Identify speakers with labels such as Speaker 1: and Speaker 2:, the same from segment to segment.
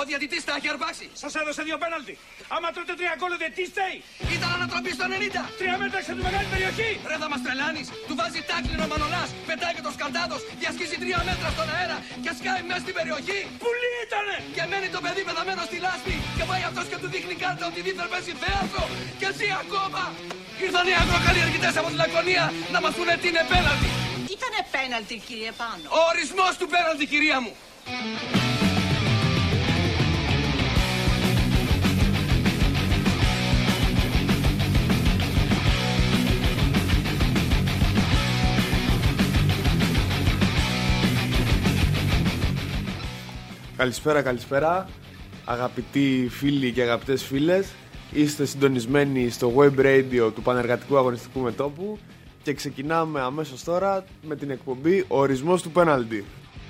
Speaker 1: διαιτητής τα έχει αρπάξει.
Speaker 2: Σας έδωσε 2 πέναλτι. Άμα τρώτε 3 γκολ, τι στέει.
Speaker 1: Ήταν ανατροπή στο 90.
Speaker 2: 3 μέτρα έξω από τη μεγάλη περιοχή.
Speaker 1: Ρε θα μας τρελάνεις. Του βάζει τάκλινο ο Μανολάς. Πετάει και το σκαλτάδος. Διασχίζει 3 μέτρα στον αέρα. Και σκάει μέσα στην περιοχή.
Speaker 2: Πουλί ήτανε.
Speaker 1: Και μένει το παιδί πεθαμένο στη λάσπη. Και πάει αυτός και του δείχνει κάρτα ότι δίθεν παίζει θέατρο. Και ζει ακόμα. Ήρθαν οι αγροκαλλιεργητές από τη Λακωνία να μας πούνε τι είναι πέναλτι.
Speaker 3: Ήτανε πέναλτι, κύριε Πάνο.
Speaker 1: Ο ορισμός του πέναλτι, κυρία μου.
Speaker 4: Καλησπέρα, αγαπητοί φίλοι και αγαπητές φίλες. Είστε συντονισμένοι στο web radio του Πανεργατικού Αγωνιστικού Μετώπου και ξεκινάμε αμέσως τώρα με την εκπομπή «Ο ορισμός του πέναλτι».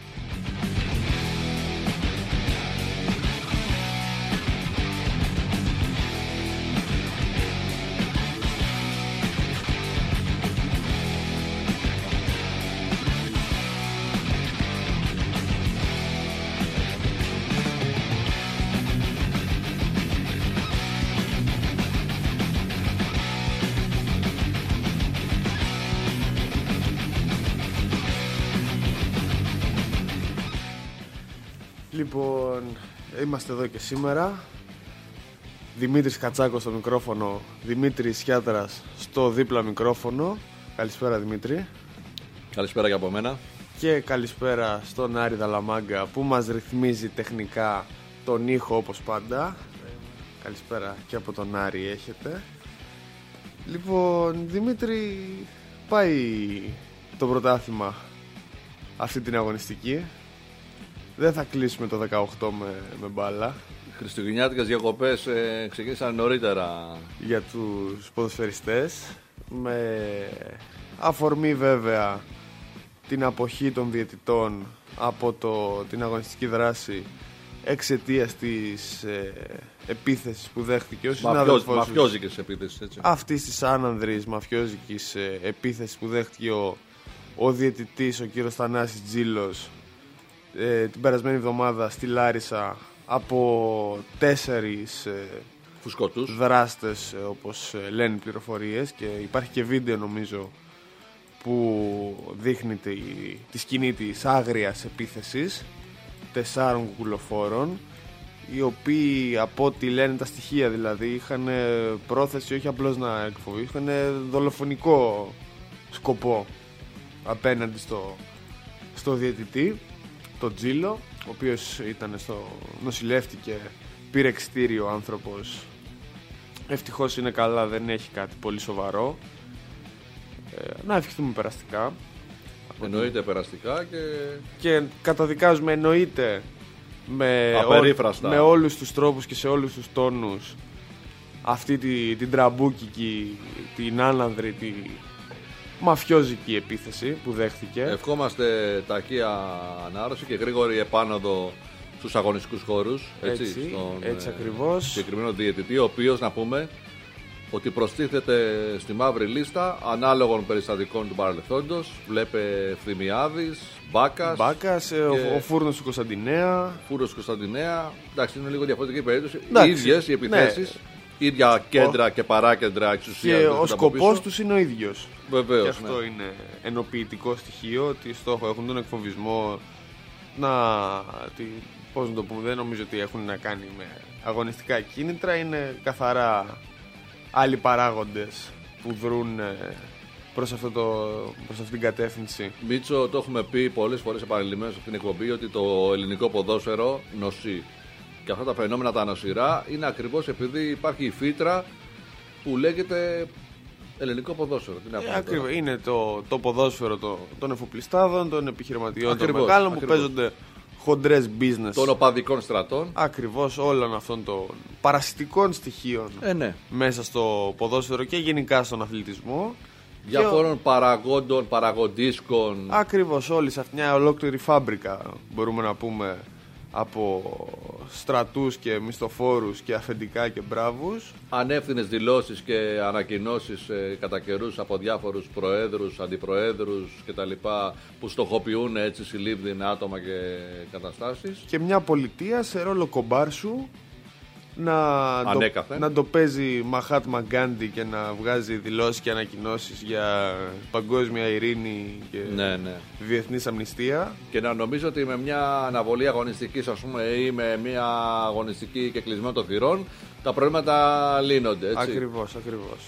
Speaker 4: Λοιπόν, είμαστε εδώ και σήμερα. Δημήτρης Κατσάκος στο μικρόφωνο, Δημήτρης Σιάτρας στο δίπλα μικρόφωνο. Καλησπέρα Δημήτρη.
Speaker 5: Καλησπέρα και από μένα.
Speaker 4: Και καλησπέρα στον Άρη Δαλαμάγκα που μας ρυθμίζει τεχνικά τον ήχο όπως πάντα. Καλησπέρα και από τον Άρη έχετε. Λοιπόν, Δημήτρη, πάει το πρωτάθλημα αυτή την αγωνιστική. Δεν θα κλείσουμε το 18 με μπάλα.
Speaker 5: Χριστουγεννιάτικες διακοπές ξεκίνησαν νωρίτερα
Speaker 4: για τους ποδοσφαιριστές. Με αφορμή βέβαια την αποχή των διαιτητών από την αγωνιστική δράση εξαιτίας της επίθεσης που δέχτηκε ο συνάδελφος.
Speaker 5: Μαφιόζικης επίθεσης, έτσι.
Speaker 4: Αυτής της άνανδρης μαφιόζικης επίθεσης που δέχτηκε ο διαιτητής, ο κύριος Θανάσης Τζίλος, την περασμένη εβδομάδα στη Λάρισα από 4
Speaker 5: φουσκωτούς
Speaker 4: δράστες, όπως λένε πληροφορίες, και υπάρχει και βίντεο νομίζω που δείχνει τη σκηνή της άγριας επίθεσης 4 κουκουλοφόρων, οι οποίοι από ό,τι λένε τα στοιχεία δηλαδή είχαν πρόθεση όχι απλώς να εκφοβήσουν, είχαν δολοφονικό σκοπό απέναντι στο διαιτητή, τον Τζίλο, ο οποίος ήταν νοσηλεύτηκε, πήρε εξιτήριο ο άνθρωπος. Ευτυχώς είναι καλά, δεν έχει κάτι πολύ σοβαρό. Να ευχηθούμε περαστικά.
Speaker 5: Εννοείται περαστικά
Speaker 4: και καταδικάζουμε εννοείται με όλους τους τρόπους και σε όλους τους τόνους αυτή την τραμπούκικη, την άνανδρη, τη μαφιόζικη επίθεση που δέχθηκε.
Speaker 5: Ευχόμαστε ταχεία ανάρρωση και γρήγορη επάνωδο στους αγωνιστικούς χώρους.
Speaker 4: Έτσι ακριβώς.
Speaker 5: Συγκεκριμένο διαιτητή, ο οποίος, να πούμε, ότι προστίθεται στη μαύρη λίστα ανάλογων περιστατικών του παρελθόντος. Βλέπε Φθημιάδης, Μπάκας
Speaker 4: και ο Φούρνος του Κωνσταντινέα.
Speaker 5: Εντάξει, είναι λίγο διαφορετική περίπτωση. Οι ίδιες οι επιθέσεις. Ναι. Ίδια κέντρα και παράκεντρα εξουσία.
Speaker 4: Και ο σκοπός τους είναι ο ίδιος.
Speaker 5: Βεβαίως.
Speaker 4: Και αυτό είναι ενοποιητικό στοιχείο, ότι στόχο έχουν τον εκφοβισμό. Πώς να το πούμε, δεν νομίζω ότι έχουν να κάνει με αγωνιστικά κίνητρα. Είναι καθαρά άλλοι παράγοντες που δρούν προς αυτή την κατεύθυνση.
Speaker 5: Μίτσο, το έχουμε πει πολλές φορές επανειλημμένως σε αυτήν την εκπομπή, ότι το ελληνικό ποδόσφαιρο νοσεί. Και αυτά τα φαινόμενα τα νοσηρά είναι ακριβώς επειδή υπάρχει η φύτρα που λέγεται ελληνικό ποδόσφαιρο.
Speaker 4: Ακριβώς. Είναι το ποδόσφαιρο των εφοπλιστάδων, των επιχειρηματιών, των μεγάλων που παίζονται χοντρές business.
Speaker 5: Των οπαδικών στρατών.
Speaker 4: Ακριβώς, όλων αυτών των παρασιτικών στοιχείων μέσα στο ποδόσφαιρο και γενικά στον αθλητισμό.
Speaker 5: Διαφόρων παραγόντων, παραγοντίσκων.
Speaker 4: Ακριβώς, όλη σε αυτή μια ολόκληρη φάμπρικα μπορούμε να πούμε από στρατούς και μισθοφόρους και αφεντικά και μπράβους.
Speaker 5: Ανεύθυνες δηλώσεις και ανακοινώσεις κατά καιρούς από διάφορους προέδρους, αντιπροέδρους κτλ. Που στοχοποιούν έτσι συλλήβδιν άτομα και καταστάσεις.
Speaker 4: Και μια πολιτεία σε ρόλο κομπάρσου
Speaker 5: Ανέκαθεν.
Speaker 4: να το παίζει Μαχάτμα Γκάντι και να βγάζει δηλώσεις και ανακοινώσεις για παγκόσμια ειρήνη και διεθνής αμνηστία.
Speaker 5: Και να νομίζω ότι με μια αναβολή αγωνιστικής, ας πούμε, ή με μια αγωνιστική και κλεισμένο των θυρών, τα προβλήματα λύνονται, έτσι.
Speaker 4: Ακριβώς, ακριβώς.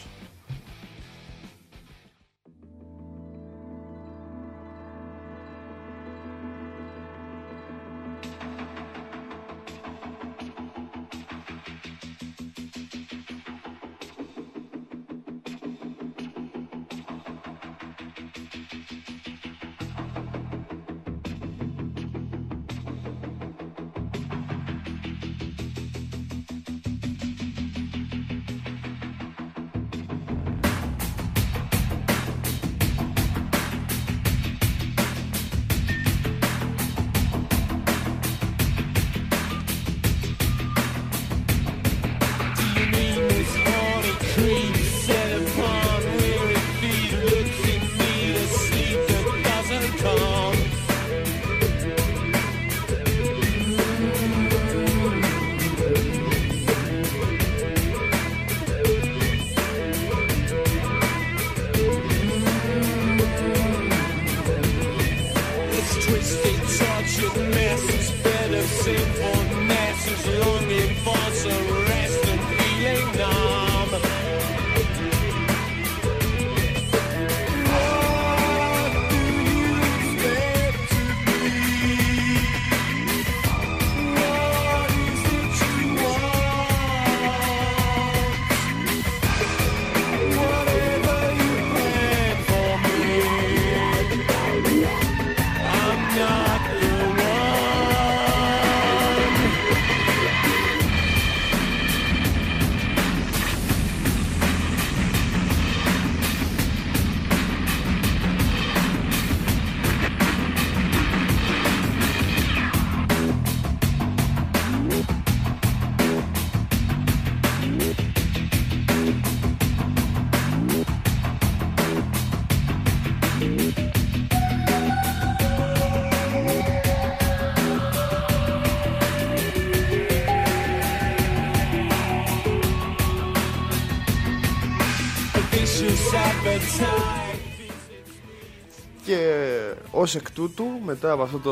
Speaker 4: Και ως εκ τούτου, μετά από αυτό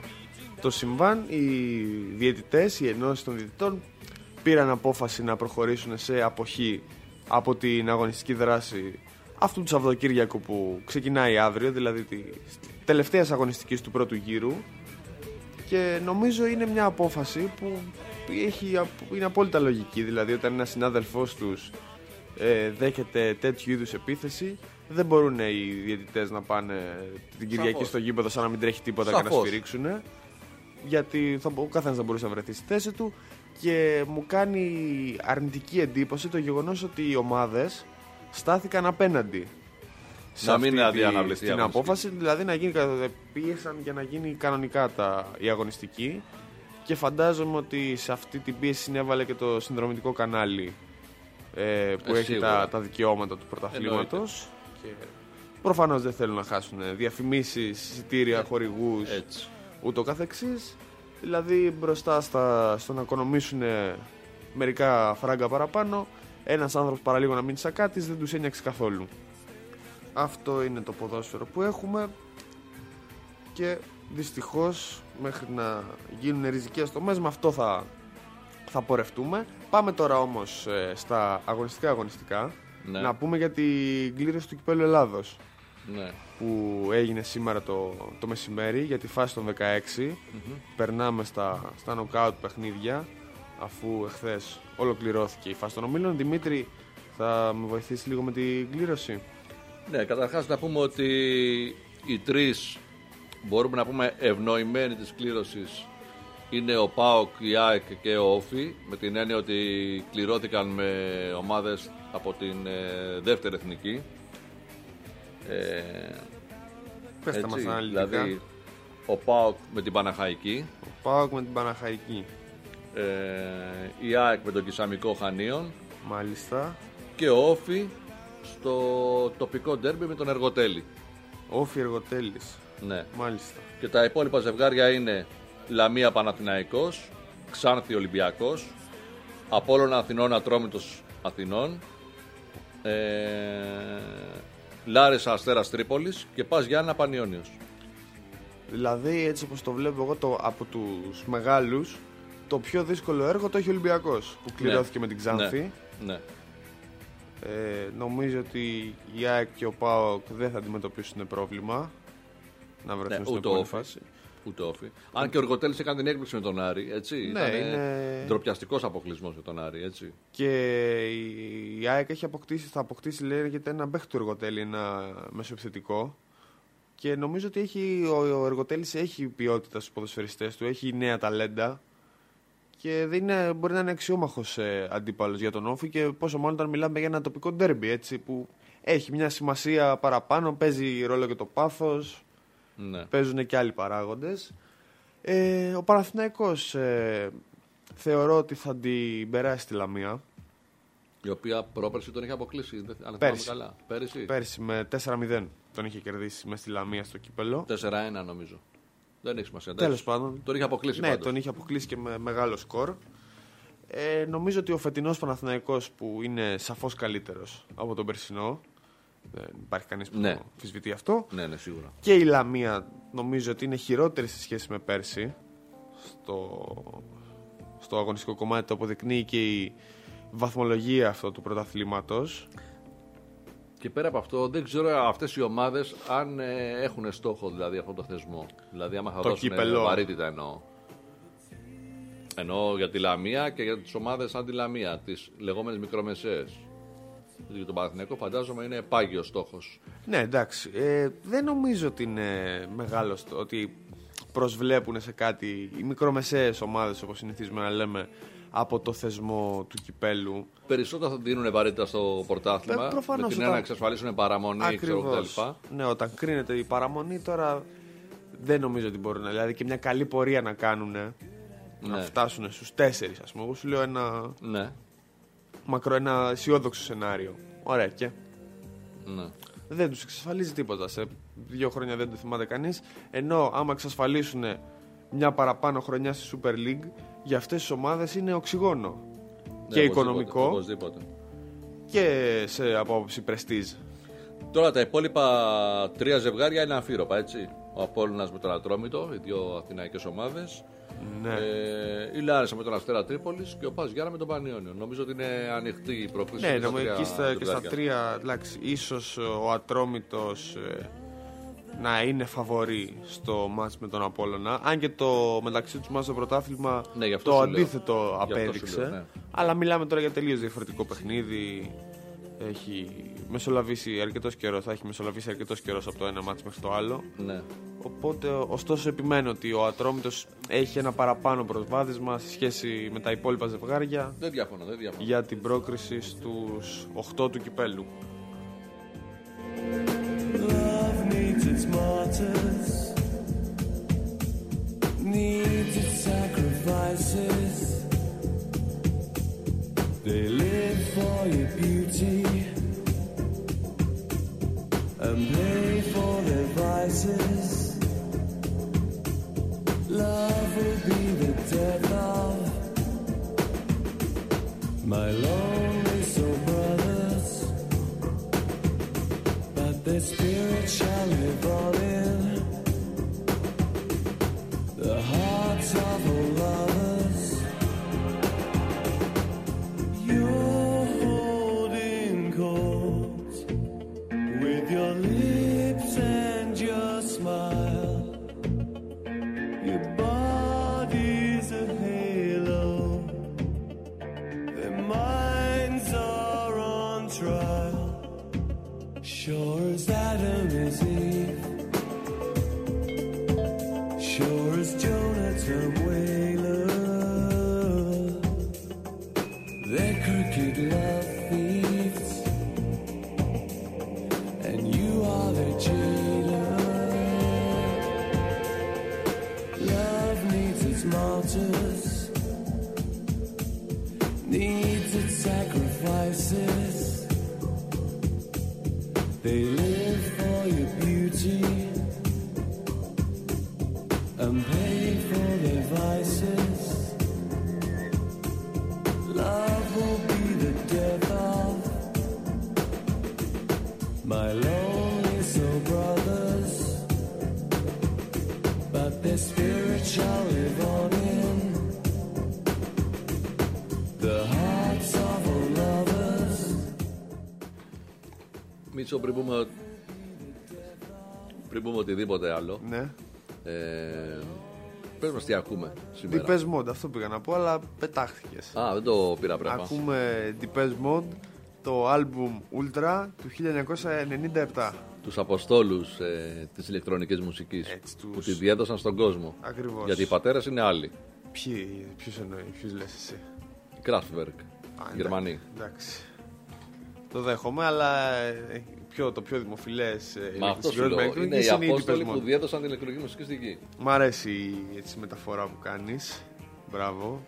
Speaker 4: το συμβάν, οι διαιτητές, οι ενώσεις των διαιτητών πήραν απόφαση να προχωρήσουν σε αποχή από την αγωνιστική δράση αυτού του Σαββατοκύριακου που ξεκινάει αύριο, δηλαδή τη τελευταία αγωνιστικής του πρώτου γύρου. Και νομίζω είναι μια απόφαση που είναι απόλυτα λογική. Δηλαδή, όταν ένας συνάδελφός τους δέχεται τέτοιου είδους επίθεση, δεν μπορούν οι διαιτητές να πάνε την Κυριακή στο γήπεδο σαν να μην τρέχει τίποτα και να σφυρίξουν. Γιατί ο καθένας θα μπορούσε να βρεθεί στη θέση του. Και μου κάνει αρνητική εντύπωση το γεγονός ότι οι ομάδες στάθηκαν απέναντι σε αυτή την απόφαση. Δηλαδή πίεσαν για να γίνει κανονικά η αγωνιστική. Και φαντάζομαι ότι σε αυτή την πίεση συνέβαλε και το συνδρομητικό κανάλι που έχει τα δικαιώματα του πρωταθλήματος. Και προφανώς δεν θέλουν να χάσουν διαφημίσεις, εισιτήρια, χορηγούς, ούτω καθεξής. Δηλαδή μπροστά στο να οικονομήσουν μερικά φράγκα παραπάνω, ένας άνθρωπος παραλίγο να μείνει σακάτης δεν τους ένιωξε καθόλου. Αυτό είναι το ποδόσφαιρο που έχουμε και δυστυχώς μέχρι να γίνουν ριζικές τομές με αυτό θα πορευτούμε. Πάμε τώρα όμως στα αγωνιστικά. Ναι. Να πούμε για την κλήρωση του Κυπέλλου Ελλάδος, ναι, που έγινε σήμερα το μεσημέρι για τη φάση των 16. Περνάμε στα νοκάουτ παιχνίδια, αφού εχθές ολοκληρώθηκε η φάση των ομίλων. Δημήτρη, θα με βοηθήσει λίγο με την κλήρωση?
Speaker 5: Ναι, καταρχάς να πούμε ότι οι τρεις, μπορούμε να πούμε, ευνοημένοι της κλήρωσης είναι ο ΠΑΟΚ, η ΑΕΚ και ο Όφι, με την έννοια ότι κληρώθηκαν με ομάδες από την δεύτερη εθνική.
Speaker 4: Πέστε μας αναλυτικά.
Speaker 5: Δηλαδή ο ΠΑΟΚ με την Παναχαϊκή.
Speaker 4: Ο ΠΑΟΚ με την Παναχαϊκή.
Speaker 5: η ΑΕΚ με τον Κισαμικό Χανίων
Speaker 4: Μάλιστα.
Speaker 5: και ο Όφι στο τοπικό ντέρμπι με τον Εργοτέλη.
Speaker 4: Όφι Εργοτέλης.
Speaker 5: Ναι.
Speaker 4: Μάλιστα.
Speaker 5: Και τα υπόλοιπα ζευγάρια είναι Λαμία Παναθηναϊκός, Ξάνθη Ολυμπιακός, Απόλλωνα Αθηνών Ατρόμητος Αθηνών, Λάρισα Αστέρας Τρίπολης και Πας Γιάννα Πανιόνιος.
Speaker 4: Δηλαδή, έτσι όπως το βλέπω εγώ, από τους μεγάλους, το πιο δύσκολο έργο το έχει ο Ολυμπιακός, που κληρώθηκε με την Ξάνθη.
Speaker 5: Ναι.
Speaker 4: Νομίζω ότι η ΑΕΚ και ο ΠΑΟΚ δεν θα αντιμετωπίσουν πρόβλημα να βρεθούν στην επόμενη φάση.
Speaker 5: Ούτε Όφι. Αν και ο Εργοτέλης έκανε την έκπληξη με τον Άρη, έτσι.
Speaker 4: Ναι, είναι
Speaker 5: ντροπιαστικός αποκλεισμός με τον Άρη, έτσι.
Speaker 4: Και η ΑΕΚ θα αποκτήσει, λέγεται, ένα παίχτη του Εργοτέλη, ένα μεσοεπιθετικό. Και νομίζω ότι ο Εργοτέλης έχει ποιότητα στους ποδοσφαιριστές του, έχει νέα ταλέντα και μπορεί να είναι αξιόμαχος αντίπαλος για τον Όφι, και πόσο μάλλον όταν μιλάμε για ένα τοπικό ντέρμπι, έτσι, που έχει μια σημασία παραπάνω, παίζει ρόλο και το πάθος,
Speaker 5: ναι.
Speaker 4: Παίζουν και άλλοι παράγοντες. Ο Παναθηναϊκός θεωρώ ότι θα την περάσει τη Λαμία.
Speaker 5: Η οποία πρόπερση τον είχε αποκλείσει, αν θυμάμαι καλά. Πέρυσι
Speaker 4: με 4-0 τον είχε κερδίσει μες στη Λαμία στο κύπελο.
Speaker 5: 4-1 νομίζω. Δεν έχει σημασία.
Speaker 4: Τέλος πάντων.
Speaker 5: Τον είχε αποκλείσει.
Speaker 4: Ναι,
Speaker 5: πάντως.
Speaker 4: τον είχε αποκλείσει και με μεγάλο σκορ. Νομίζω ότι ο φετινός Παναθηναϊκός, που είναι σαφώς καλύτερος από τον περσινό, δεν υπάρχει κανείς που αμφισβητεί αυτό.
Speaker 5: Ναι, σίγουρα.
Speaker 4: Και η Λαμία νομίζω ότι είναι χειρότερη σε σχέση με πέρσι. Στο αγωνιστικό κομμάτι το αποδεικνύει και η βαθμολογία αυτού του πρωταθλήματος.
Speaker 5: Και πέρα από αυτό, δεν ξέρω αυτές οι ομάδες αν έχουν στόχο, δηλαδή, αυτό το θεσμό. Δηλαδή, άμα θα δώσουν βαρύτητα, εννοώ για τη Λαμία και για τις ομάδες σαν τη Λαμία, τις λεγόμενες μικρομεσαίες. Για τον Παναθηναϊκό φαντάζομαι είναι πάγιος στόχος.
Speaker 4: Ναι, εντάξει. Δεν νομίζω ότι είναι μεγάλος, ότι προσβλέπουν σε κάτι οι μικρομεσαίες ομάδες, όπως συνηθίζουμε να λέμε, από το θεσμό του κυπέλου.
Speaker 5: Περισσότερο θα δίνουν βαρύτητα στο πρωτάθλημα, με την να εξασφαλίσουν παραμονή κτλ.
Speaker 4: Ναι, όταν κρίνεται η παραμονή, τώρα δεν νομίζω ότι μπορούν. Δηλαδή και μια καλή πορεία να κάνουν, να φτάσουν στους 4, ας πούμε. Εγώ σου λέω ένα αισιόδοξο σενάριο. Ωραία, και δεν τους εξασφαλίζει τίποτα. Σε 2 χρόνια δεν το θυμάται κανείς. Ενώ άμα εξασφαλίσουν μια παραπάνω χρονιά στη Super League, για αυτές τις ομάδες είναι οξυγόνο. Και οικονομικό
Speaker 5: οπωσδήποτε.
Speaker 4: Και σε απόψη πρεστίζ.
Speaker 5: Τώρα τα υπόλοιπα 3 ζευγάρια είναι αμφίροπα, έτσι. Ο Απόλλωνας με τον Ατρόμητο, οι 2 αθηναϊκές ομάδες.
Speaker 4: Ναι.
Speaker 5: Η Λάρισα με τον Αστέρα Τρίπολης και ο Πας Γιάννα με τον Πανιόνιο. Νομίζω ότι είναι ανοιχτή η πρόκληση.
Speaker 4: Ναι, εκεί και στα 3, εντάξει, ίσως ο Ατρόμητος να είναι φαβορί στο μάτς με τον Απόλλωνα. Αν και το μεταξύ τους μάτς στο πρωτάθλημα το αντίθετο απέδειξε. Αλλά μιλάμε τώρα για τελείως διαφορετικό παιχνίδι. Έχει μεσολαβήσει αρκετός καιρός, θα έχει μεσολαβήσει αρκετός καιρός από το ένα μάτς μέχρι το άλλο.
Speaker 5: Ναι.
Speaker 4: Οπότε, ωστόσο, επιμένω ότι ο Ατρόμητος έχει ένα παραπάνω προσβάδισμα σε σχέση με τα υπόλοιπα ζευγάρια.
Speaker 5: Δεν διαφωνώ.
Speaker 4: Για την πρόκριση στους 8 του κυπέλου.
Speaker 6: Love needs its martyrs, needs its sacrifices. They live for your beauty and pay for their vices. Love will be the death of my lonely soul brothers, but their spirit shall live on in the hearts of all lovers. You're holding cold with your lips and your smile. Your body's a halo, their minds are on trial. Sure as Adam is Eve, sure as Jonathan Whaler, they're crooked love thieves, and you are their jailer. Love needs its martyrs, vices. They live for your beauty and pay for their vices. Love will be the death of my lonely soul brothers, but their spirit shall live on in the hearts of all lovers.
Speaker 5: Μίτσο, πριν πούμε οτιδήποτε άλλο,
Speaker 4: Ναι.
Speaker 5: πες μας τι ακούμε σήμερα.
Speaker 4: Depeche Mode, αυτό πήγα να πω, αλλά πετάχτηκες.
Speaker 5: Α, δεν το πήρα πράγμα.
Speaker 4: Ακούμε Depeche Mode, το άλμπουμ Ultra του 1997.
Speaker 5: Τους αποστόλους της ηλεκτρονικής μουσικής
Speaker 4: Έτσι,
Speaker 5: που τη διέδωσαν στον κόσμο.
Speaker 4: Ακριβώς.
Speaker 5: Γιατί οι πατέρες είναι άλλοι.
Speaker 4: Ποιους εννοεί, ποιους λες εσύ?
Speaker 5: Kraftwerk, Γερμανοί.
Speaker 4: Εντάξει. Το δέχομαι, αλλά το πιο δημοφιλές
Speaker 5: Μα αυτό σου λέω, είναι οι απόστολοι που διέδωσαν την ηλεκτρονική μουσική στη γη.
Speaker 4: Μ' αρέσει η μεταφορά που κάνεις. Μπράβο.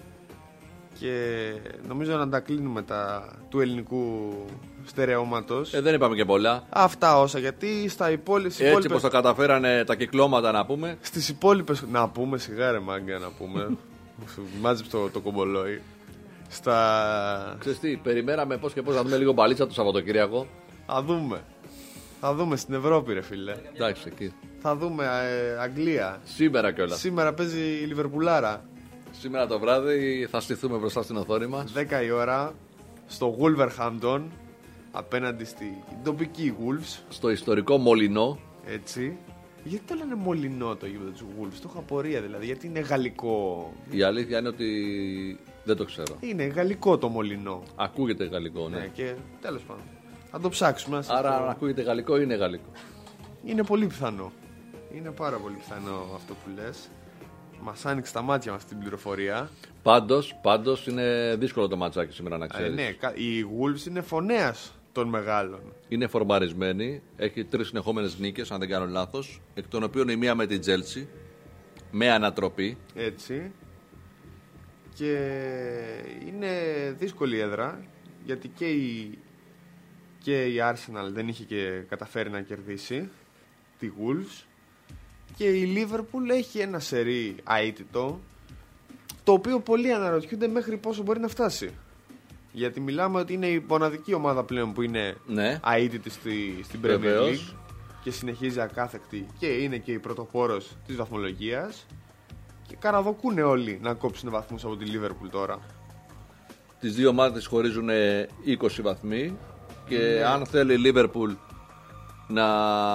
Speaker 4: Και νομίζω να τα κλείνουμε του ελληνικού στερεώματος.
Speaker 5: Δεν είπαμε και πολλά.
Speaker 4: Αυτά όσα, γιατί στα υπόλοιπες.
Speaker 5: Έτσι πως τα καταφέρανε τα κυκλώματα να πούμε.
Speaker 4: Στις υπόλοιπες. Να πούμε, σιγά ρε μάγκα να πούμε. Μάζεψε το κομπολόι.
Speaker 5: Ξέρεις τι, περιμέναμε πώς και πώς να δούμε λίγο μπαλίτσα το Σαββατοκύριακο.
Speaker 4: Θα δούμε στην Ευρώπη, ρε φίλε.
Speaker 5: Εντάξει, εκεί.
Speaker 4: Θα δούμε Αγγλία.
Speaker 5: Σήμερα κιόλας.
Speaker 4: Σήμερα παίζει η Λιβερπουλάρα.
Speaker 5: Σήμερα το βράδυ θα στηθούμε μπροστά στην οθόνη μας.
Speaker 4: 10 η ώρα στο Wolverhampton απέναντι στην τοπική Wolves.
Speaker 5: Στο ιστορικό Μολυνό.
Speaker 4: Έτσι. Γιατί το λένε Μολυνό το γήπεδο του Wolves? Το έχω απορία δηλαδή. Γιατί είναι γαλλικό.
Speaker 5: Η αλήθεια είναι ότι δεν το ξέρω.
Speaker 4: Είναι γαλλικό το Μολυνό.
Speaker 5: Ακούγεται γαλλικό, ναι.
Speaker 4: Και τέλος πάντων. Θα το ψάξουμε.
Speaker 5: Άρα αν ακούγεται γαλλικό είναι γαλλικό.
Speaker 4: Είναι πολύ πιθανό. Είναι πάρα πολύ πιθανό αυτό που λες. Μας άνοιξε τα μάτια μας την πληροφορία.
Speaker 5: Πάντως είναι δύσκολο το ματσάκι σήμερα να ξέρεις.
Speaker 4: Ναι, η Wolves είναι φωνέας των μεγάλων.
Speaker 5: Είναι φορμαρισμένη. Έχει 3 συνεχόμενες νίκες, αν δεν κάνω λάθος. Εκ των οποίων η μία με την Chelsea. Με ανατροπή.
Speaker 4: Έτσι. Και είναι δύσκολη έδρα. Γιατί και η Arsenal δεν είχε και καταφέρει να κερδίσει τη Wolves. Και η Liverpool έχει ένα σερί αίτητο, το οποίο πολλοί αναρωτιούνται μέχρι πόσο μπορεί να φτάσει. Γιατί μιλάμε ότι είναι η μοναδική ομάδα πλέον που είναι αίτητη στην Premier League και συνεχίζει ακάθεκτη και είναι και η πρωτοπόρος της βαθμολογίας. Και καραδοκούν όλοι να κόψουν βαθμούς από τη Liverpool τώρα.
Speaker 5: Τις δύο ομάδες χωρίζουν 20 βαθμοί και αν θέλει η Liverpool να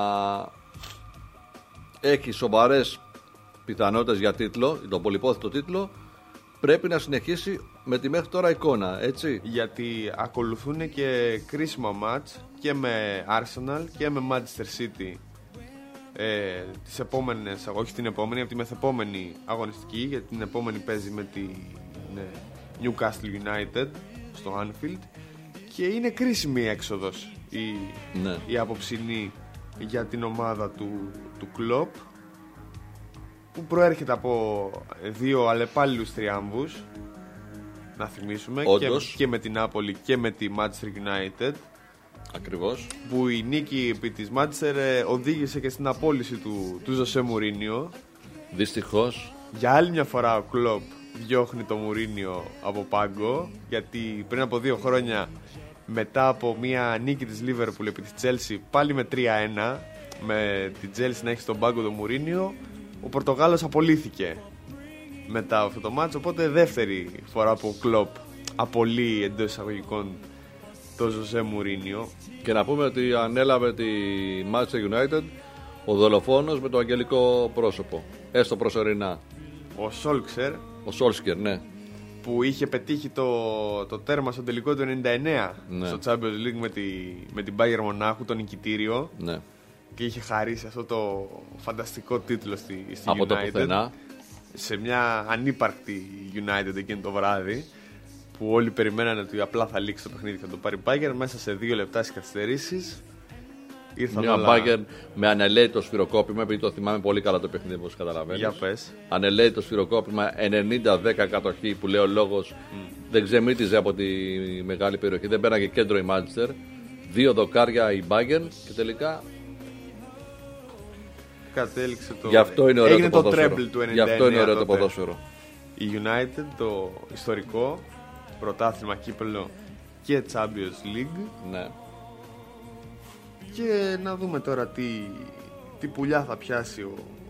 Speaker 5: έχει σοβαρές πιθανότητες για τίτλο, τον πολυπόθητο τίτλο, πρέπει να συνεχίσει με τη μέχρι τώρα εικόνα, έτσι.
Speaker 4: Γιατί ακολουθούν και κρίσιμα μάτς και με Arsenal και με Manchester City τις επόμενες, όχι την επόμενη, από τη μεθεπόμενη αγωνιστική, γιατί την επόμενη παίζει με τη Newcastle United στο Anfield και είναι κρίσιμη η έξοδος η απόψινή για την ομάδα του Klopp, που προέρχεται από 2 αλλεπάλληλους τριάμβους, να θυμίσουμε, και με την Νάπολη και με τη Manchester United.
Speaker 5: Ακριβώς.
Speaker 4: Που η νίκη επί της Manchester οδήγησε και στην απόλυση του Ζωσέ Μουρίνιο.
Speaker 5: Δυστυχώς.
Speaker 4: Για άλλη μια φορά ο Klopp διώχνει το Μουρίνιο από πάγκο, γιατί πριν από 2 χρόνια, μετά από μια νίκη της Liverpool επί της Chelsea, πάλι με 3-1, με την Chelsea να έχει στον πάγκο το Μουρίνιο, ο Πορτογάλος απολύθηκε μετά αυτό το μάτσο. Οπότε δεύτερη φορά που ο Klopp απολύει εντός εισαγωγικών το Ζωσέ Μουρίνιο.
Speaker 5: Και να πούμε ότι ανέλαβε τη Manchester United ο δολοφόνος με το αγγελικό πρόσωπο, έστω προσωρινά.
Speaker 4: Ο Σόλξερ.
Speaker 5: Ο Σόλσκερ, ναι.
Speaker 4: Που είχε πετύχει το τέρμα στο τελικό του 99 στο Champions League με την Bayern Μονάχου, το νικητήριο.
Speaker 5: Ναι.
Speaker 4: Και είχε χαρίσει αυτό το φανταστικό τίτλο στη
Speaker 5: από
Speaker 4: United.
Speaker 5: Το πουθενά.
Speaker 4: Σε μια ανύπαρκτη United εκείνο το βράδυ, που όλοι περιμένανε ότι απλά θα λήξει το παιχνίδι και θα το πάρει Bayern. Μέσα σε 2 λεπτά στις καθυστερήσεις ήρθαν
Speaker 5: Μια
Speaker 4: όλα.
Speaker 5: Bayern με ανελαίτητο σφυροκόπημα, επειδή το θυμάμαι πολύ καλά το παιχνίδι, όπως καταλαβαίνεις.
Speaker 4: Για πες.
Speaker 5: Ανελαίτητο σφυροκόπημα, 90-10 κατοχή που λέει ο λόγος. Δεν ξεμύτιζε από τη μεγάλη περιοχή, δεν πέραγε κέντρο η Manchester. 2 δοκάρια η Bayern και τελικά.
Speaker 4: Κατέληξε το.
Speaker 5: Γι' αυτό είναι ωραίο
Speaker 4: Έγινε
Speaker 5: το
Speaker 4: το
Speaker 5: ποδόσφαιρο.
Speaker 4: treble του 99.
Speaker 5: Γι' αυτό είναι ωραίο το
Speaker 4: τότε.
Speaker 5: ποδόσφαιρο.
Speaker 4: Η United, το ιστορικό πρωτάθλημα, κύπελλο και Champions League.
Speaker 5: Ναι.
Speaker 4: Και να δούμε τώρα τι πουλιά θα πιάσει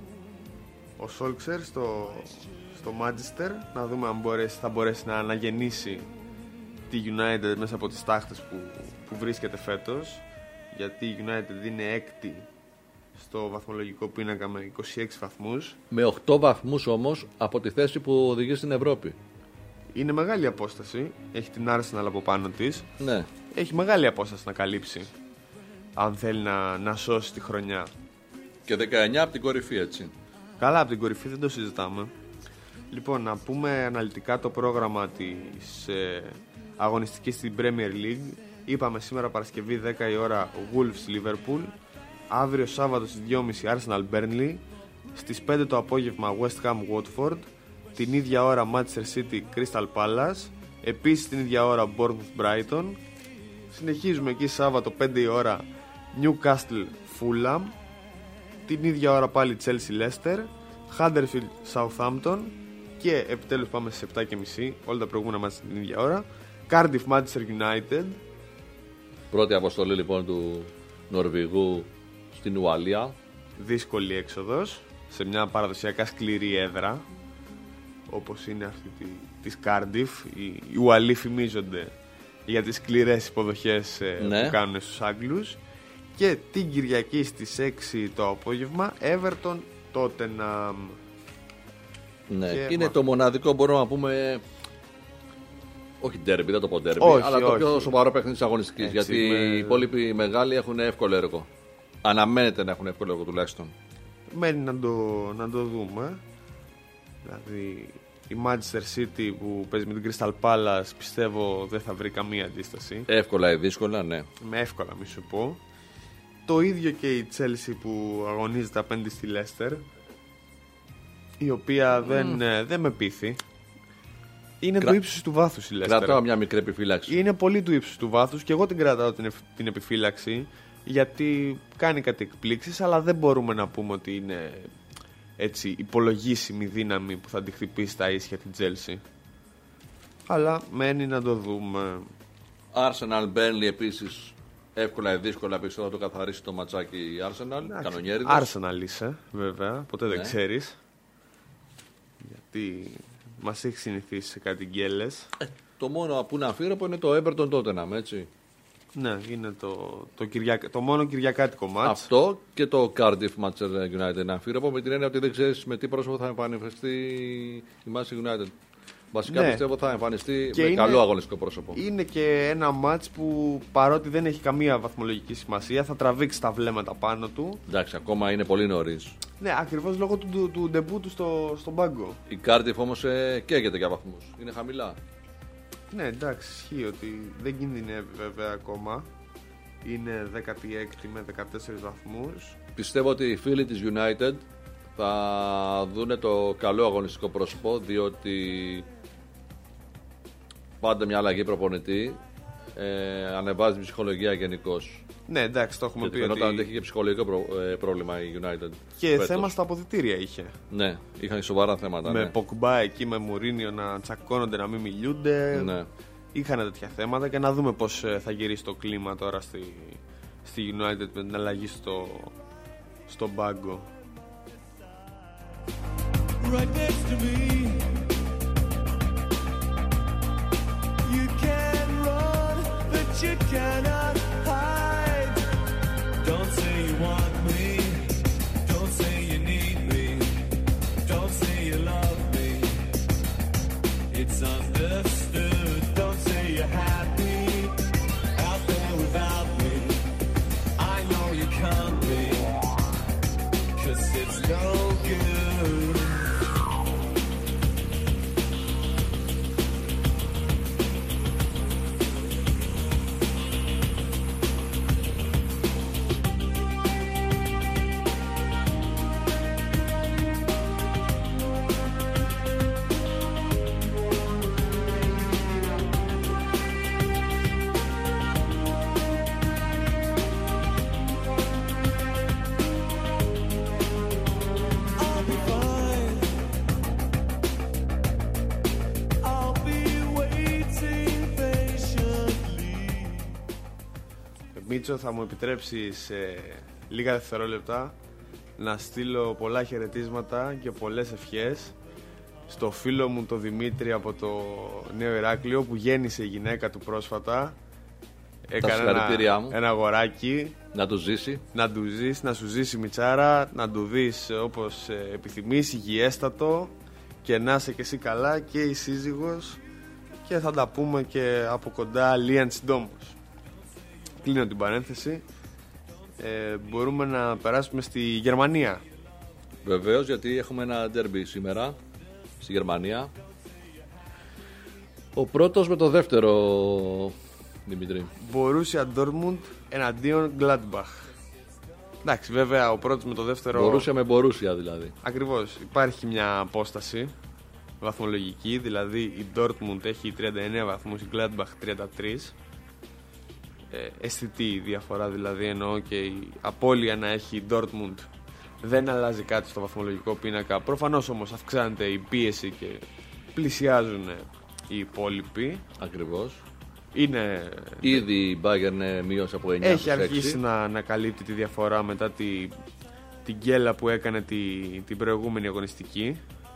Speaker 4: ο Solskjaer στο Manchester. Να δούμε αν θα μπορέσει να αναγεννήσει τη United μέσα από τις τάχτες που βρίσκεται φέτος. Γιατί η United είναι έκτη στο βαθμολογικό πίνακα με 26 βαθμούς.
Speaker 5: Με 8 βαθμούς όμως από τη θέση που οδηγεί στην Ευρώπη.
Speaker 4: Είναι μεγάλη απόσταση. Έχει την Arsenal από πάνω της.
Speaker 5: Ναι.
Speaker 4: Έχει μεγάλη απόσταση να καλύψει, αν θέλει να σώσει τη χρονιά.
Speaker 5: Και 19 από την κορυφή, έτσι.
Speaker 4: Καλά, από την κορυφή δεν το συζητάμε. Λοιπόν, να πούμε αναλυτικά το πρόγραμμα της αγωνιστικής στην Premier League. Είπαμε σήμερα Παρασκευή 10 η ώρα Wolves Liverpool. Αύριο Σάββατο στις 2.30 Arsenal Burnley. Στις 5 το απόγευμα West Ham Watford. Την ίδια ώρα Manchester City Crystal Palace. Επίσης την ίδια ώρα Bournemouth Brighton. Συνεχίζουμε εκεί Σάββατο 5 η ώρα Newcastle Fulham. Την ίδια ώρα πάλι Chelsea Leicester, Huddersfield Southampton. Και επιτέλους πάμε στις 7.30. Όλα τα προηγούμενα μας την ίδια ώρα Cardiff Manchester United.
Speaker 5: Πρώτη αποστολή λοιπόν του Νορβηγού στην Ουαλία.
Speaker 4: Δύσκολη έξοδος σε μια παραδοσιακά σκληρή έδρα όπως είναι αυτή της Cardiff. Οι Ουαλοί φημίζονται για τις σκληρές υποδοχές που κάνουν στους Άγγλους. Και την Κυριακή στις 6 το απόγευμα Everton Tottenham.
Speaker 5: Ναι,
Speaker 4: Και
Speaker 5: είναι το μοναδικό, μπορούμε να πούμε. Όχι ντέρμπι, δεν το πω ντέρμπι,
Speaker 4: Όχι,
Speaker 5: αλλά το
Speaker 4: όχι.
Speaker 5: πιο σοβαρό παιχνίδι της αγωνιστικής.
Speaker 4: Έτσι,
Speaker 5: Γιατί οι υπόλοιποι μεγάλοι έχουν εύκολο έργο. Αναμένεται να έχουν εύκολο έργο τουλάχιστον.
Speaker 4: Μένει να το δούμε. Δηλαδή η Manchester City που παίζει με την Crystal Palace πιστεύω δεν θα βρει καμία αντίσταση.
Speaker 5: Εύκολα ή δύσκολα, ναι.
Speaker 4: Με εύκολα μη σου πω. Το ίδιο και η Chelsea που αγωνίζεται απέναντι στη Leicester, η οποία δεν με πείθει. Είναι του ύψους του βάθους η Leicester.
Speaker 5: Κρατάω μια μικρή επιφύλαξη.
Speaker 4: Είναι πολύ του ύψους του βάθους και εγώ την κρατάω την επιφύλαξη, γιατί κάνει κάτι εκπλήξεις, αλλά δεν μπορούμε να πούμε ότι είναι έτσι υπολογίσιμη δύναμη που θα τη χτυπήσει τα ίσια την Chelsea. Αλλά μένει να το δούμε.
Speaker 5: Arsenal Burnley επίσης εύκολα ή δύσκολα, πιστεύω θα το καθαρίσει το ματσάκι η Arsenal. Κανονιέριδες.
Speaker 4: Arsenal είσαι βέβαια, ποτέ δεν ξέρεις, γιατί μας έχει συνηθίσει σε κάτι γκέλες.
Speaker 5: Το μόνο που είναι αμφίροπο είναι το Everton Tottenham, έτσι.
Speaker 4: Ναι, είναι το μόνο κυριακάτικο μάτς.
Speaker 5: Αυτό και το Cardiff Manchester United είναι αμφίροπο, με την έννοια ότι δεν ξέρεις με τι πρόσωπο θα εμφανιστεί η Manchester United. Βασικά
Speaker 4: Ναι.
Speaker 5: πιστεύω θα εμφανιστεί
Speaker 4: Και
Speaker 5: με
Speaker 4: είναι-
Speaker 5: καλό αγωνιστικό πρόσωπο.
Speaker 4: Είναι και ένα μάτς που παρότι δεν έχει καμία βαθμολογική σημασία θα τραβήξει τα βλέμματα πάνω του.
Speaker 5: Εντάξει, ακόμα είναι πολύ νωρίς.
Speaker 4: Ναι, ακριβώς λόγω του ντεμπού του στον πάγκο.
Speaker 5: Η Cardiff όμως καίγεται για βαθμούς. Είναι χαμηλά.
Speaker 4: Ναι, εντάξει, ισχύει ότι δεν κινδυνεύει βέβαια ακόμα. Είναι 16η με 14 βαθμούς.
Speaker 5: Πιστεύω ότι οι φίλοι της United θα δούνε το καλό αγωνιστικό πρόσωπο, διότι πάντα μια αλλαγή προπονητή ανεβάζει την ψυχολογία γενικώς.
Speaker 4: Ναι, εντάξει, το έχουμε
Speaker 5: Γιατί
Speaker 4: πει
Speaker 5: φαινόταν ότι
Speaker 4: ότι
Speaker 5: έχει και ψυχολογικό πρόβλημα η United.
Speaker 4: και
Speaker 5: φέτος.
Speaker 4: θέμα στα αποδυτήρια είχε.
Speaker 5: Ναι, είχαν σοβαρά θέματα.
Speaker 4: Με
Speaker 5: Ναι.
Speaker 4: Ποκμπά εκεί, με Μουρίνιο να τσακώνονται, να μην μιλούνται.
Speaker 5: Ναι.
Speaker 4: Είχαν τέτοια θέματα και να δούμε πώς θα γυρίσει το κλίμα τώρα στη United με την αλλαγή στον πάγκο.
Speaker 6: right next to me. You can run, but you cannot hide. Don't say you want me. Don't say you need me. Don't say you love me. It's understood. Don't say you're happy out there without me. I know you can't be, 'cause it's no good.
Speaker 4: Μίτσο, θα μου επιτρέψει σε λίγα δευτερόλεπτα να στείλω πολλά χαιρετίσματα και πολλές ευχές στο φίλο μου το Δημήτρη από το Νέο Ηράκλειο, που γέννησε η γυναίκα του πρόσφατα. Έκανε ένα αγοράκι.
Speaker 5: Να του ζήσει.
Speaker 4: Να του ζήσει, να σου ζήσει Μιτσάρα, να του δεις όπως επιθυμείς, υγιέστατο, και να είσαι και εσύ καλά και η σύζυγος, και θα τα πούμε και από κοντά λίαν συντόμως. Κλείνω την παρένθεση. Μπορούμε να περάσουμε στη Γερμανία.
Speaker 5: Βεβαίως, γιατί έχουμε ένα ντέρμπι σήμερα στη Γερμανία. Ο πρώτος με το δεύτερο, Δημήτρη.
Speaker 4: Borussia Dortmund εναντίον Gladbach. Εντάξει, βέβαια ο πρώτος με το δεύτερο.
Speaker 5: Borussia με Borussia δηλαδή.
Speaker 4: Ακριβώς, υπάρχει μια απόσταση βαθμολογική. Δηλαδή η Dortmund έχει 39 βαθμούς, η Gladbach 33. Αισθητή η διαφορά, δηλαδή εννοώ, και η απώλεια να έχει η Dortmund δεν αλλάζει κάτι στο βαθμολογικό πίνακα. Προφανώς όμως αυξάνεται η πίεση και πλησιάζουν οι υπόλοιποι.
Speaker 5: Ακριβώς.
Speaker 4: Είναι...
Speaker 5: Ήδη η Bayern μείωσε από 9.
Speaker 4: Έχει αρχίσει να ανακαλύπτει τη διαφορά μετά την γκέλα που έκανε την προηγούμενη αγωνιστική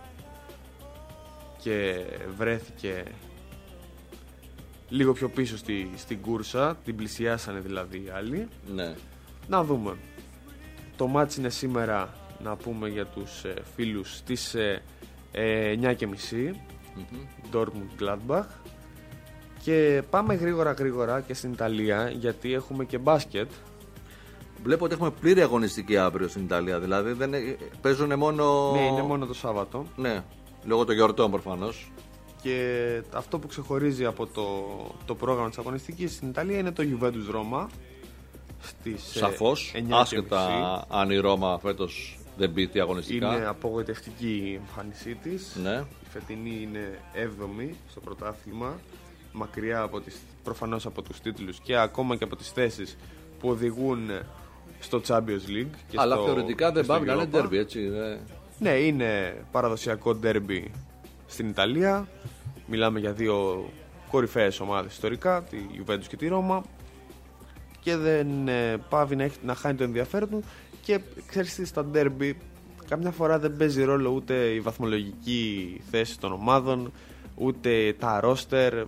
Speaker 4: και βρέθηκε λίγο πιο πίσω στην κούρσα. Την πλησιάσανε δηλαδή οι άλλοι.
Speaker 5: Ναι.
Speaker 4: Να δούμε. Το μάτς είναι σήμερα, να πούμε για τους φίλους, στις 9:30. Dortmund Gladbach. Και πάμε γρήγορα και στην Ιταλία, γιατί έχουμε και μπάσκετ.
Speaker 5: Βλέπω ότι έχουμε πλήρη αγωνιστική αύριο στην Ιταλία. Δηλαδή παίζουν μόνο.
Speaker 4: Ναι, είναι μόνο το Σάββατο.
Speaker 5: Ναι, λόγω των γιορτών προφανώς.
Speaker 4: Και αυτό που ξεχωρίζει από το πρόγραμμα της αγωνιστικής στην Ιταλία είναι το Juventus Roma.
Speaker 5: Σαφώς, άσχετα αν η Ρώμα φέτος δεν μπήκε αγωνιστικά.
Speaker 4: Είναι απογοητευτική η εμφάνισή της.
Speaker 5: Ναι.
Speaker 4: Η φετινή είναι 7η στο πρωτάθλημα, μακριά προφανώς από τους τίτλους και ακόμα και από τις θέσεις που οδηγούν στο Champions League. Και
Speaker 5: αλλά θεωρητικά δεν πάει να είναι ντέρμπι, έτσι.
Speaker 4: Ναι, είναι παραδοσιακό ντέρμπι στην Ιταλία. Μιλάμε για δύο κορυφαίες ομάδες ιστορικά, τη Juventus και τη Ρώμα, και δεν πάβει να χάνει το ενδιαφέρον του. Και ξέρεις τι, στα ντέρμπι καμιά φορά δεν παίζει ρόλο ούτε η βαθμολογική θέση των ομάδων, ούτε τα ρόστερ.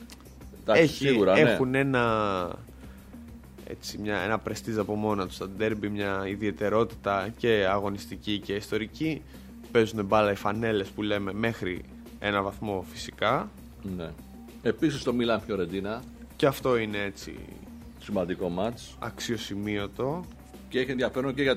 Speaker 4: Έχουν ένα πρεστίζ από μόνα τους στα ντέρμπι, μια ιδιαιτερότητα και αγωνιστική και ιστορική. Παίζουν μπάλα οι φανέλες που λέμε μέχρι ένα βαθμό φυσικά.
Speaker 5: Ναι. Επίσης το Μίλαν Φιωρεντίνα.
Speaker 4: Και αυτό είναι έτσι
Speaker 5: σημαντικό μάτς.
Speaker 4: Αξιοσημείωτο.
Speaker 5: Και έχει ενδιαφέρον και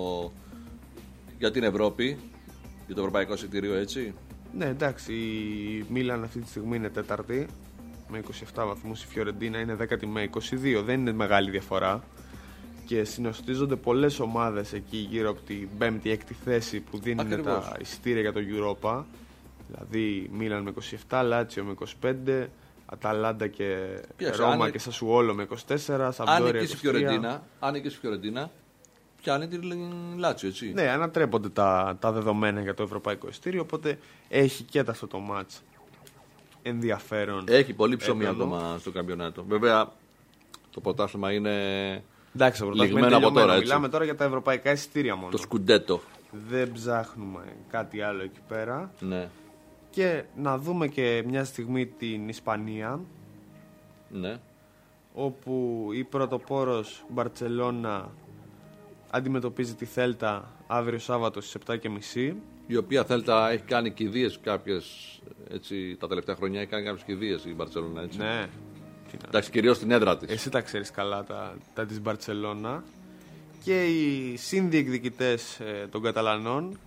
Speaker 5: για την Ευρώπη, για το ευρωπαϊκό εισιτήριο, έτσι.
Speaker 4: Ναι, εντάξει, η Μίλαν αυτή τη στιγμή είναι τέταρτη με 27 βαθμούς, η Φιωρεντίνα είναι 10η με 22, δεν είναι μεγάλη διαφορά. Και συνοστίζονται πολλές ομάδες εκεί γύρω από την 5η-6η θέση που δίνουν
Speaker 5: ακριβώς
Speaker 4: τα εισιτήρια για το Europa. Δηλαδή Μίλαν με 27, Λάτσιο με 25, Αταλάντα και Ρώμα και Σασουόλο με 24, Σαμπδόρια 23.
Speaker 5: Αν και στη Φιωρεντίνα πιάνει την Λάτσιο, έτσι.
Speaker 4: Ναι, ανατρέπονται τα δεδομένα για το ευρωπαϊκό εισιτήριο, οπότε έχει και αυτό το μάτς ενδιαφέρον.
Speaker 5: Έχει πολύ ψωμί ακόμα στο καμπιονάτο. Βέβαια το πρωτάθλημα είναι.
Speaker 4: Εντάξει, το πρωτάθλημα είναι από τώρα, έτσι. Μιλάμε τώρα για τα ευρωπαϊκά εισιτήρια μόνο.
Speaker 5: Το σκουντέτο.
Speaker 4: Δεν ψάχνουμε κάτι άλλο εκεί πέρα.
Speaker 5: Ναι.
Speaker 4: Και να δούμε και μια στιγμή την Ισπανία.
Speaker 5: Ναι.
Speaker 4: Όπου η πρωτοπόρος Μπαρτσελώνα αντιμετωπίζει τη Θέλτα αύριο Σάββατο στις 7:30.
Speaker 5: Η οποία Θέλτα έχει κάνει κηδείες κάποιες, έτσι, τα τελευταία χρόνια έχει κάνει κάποιες κηδείες η Μπαρτσελώνα, έτσι.
Speaker 4: Ναι.
Speaker 5: Εντάξει, κυρίως στην έδρα της.
Speaker 4: Εσύ τα ξέρεις καλά τα της Μπαρτσελώνα. Και οι συνδιεκδικητές των Καταλανών,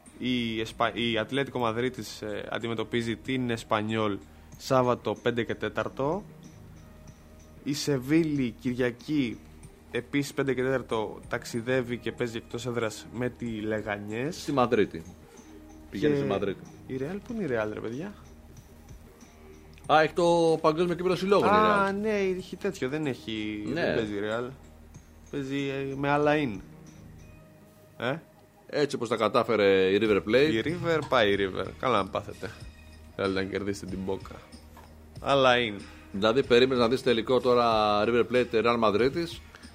Speaker 4: η Ατλέτικο Μαδρίτης αντιμετωπίζει την Εσπανιόλ Σάββατο 5 και 4. Η Σεβίλη Κυριακή επίσης 5 και 4 ταξιδεύει και παίζει εκτός έδρας με τη Λεγανιές.
Speaker 5: Στη Μαδρίτη. Πηγαίνει στη Μαδρίτη.
Speaker 4: Η Ρεάλ, πού είναι η Ρεάλ, ρε παιδιά?
Speaker 5: Α, έχει το παγκόσμιο κύπελλο συλλόγων.
Speaker 4: Α, ναι, έχει τέτοιο, δεν έχει.
Speaker 5: Ναι.
Speaker 4: Δεν παίζει η Ρεάλ. Παίζει με Αλαΐν.
Speaker 5: Έτσι όπως τα κατάφερε η River Plate.
Speaker 4: Η River πάει η River. Καλά να πάθετε. Θέλετε να κερδίσετε την Boca. Αλαΐν.
Speaker 5: Δηλαδή περίμενες να δεις τελικό τώρα River Plate Real Madrid.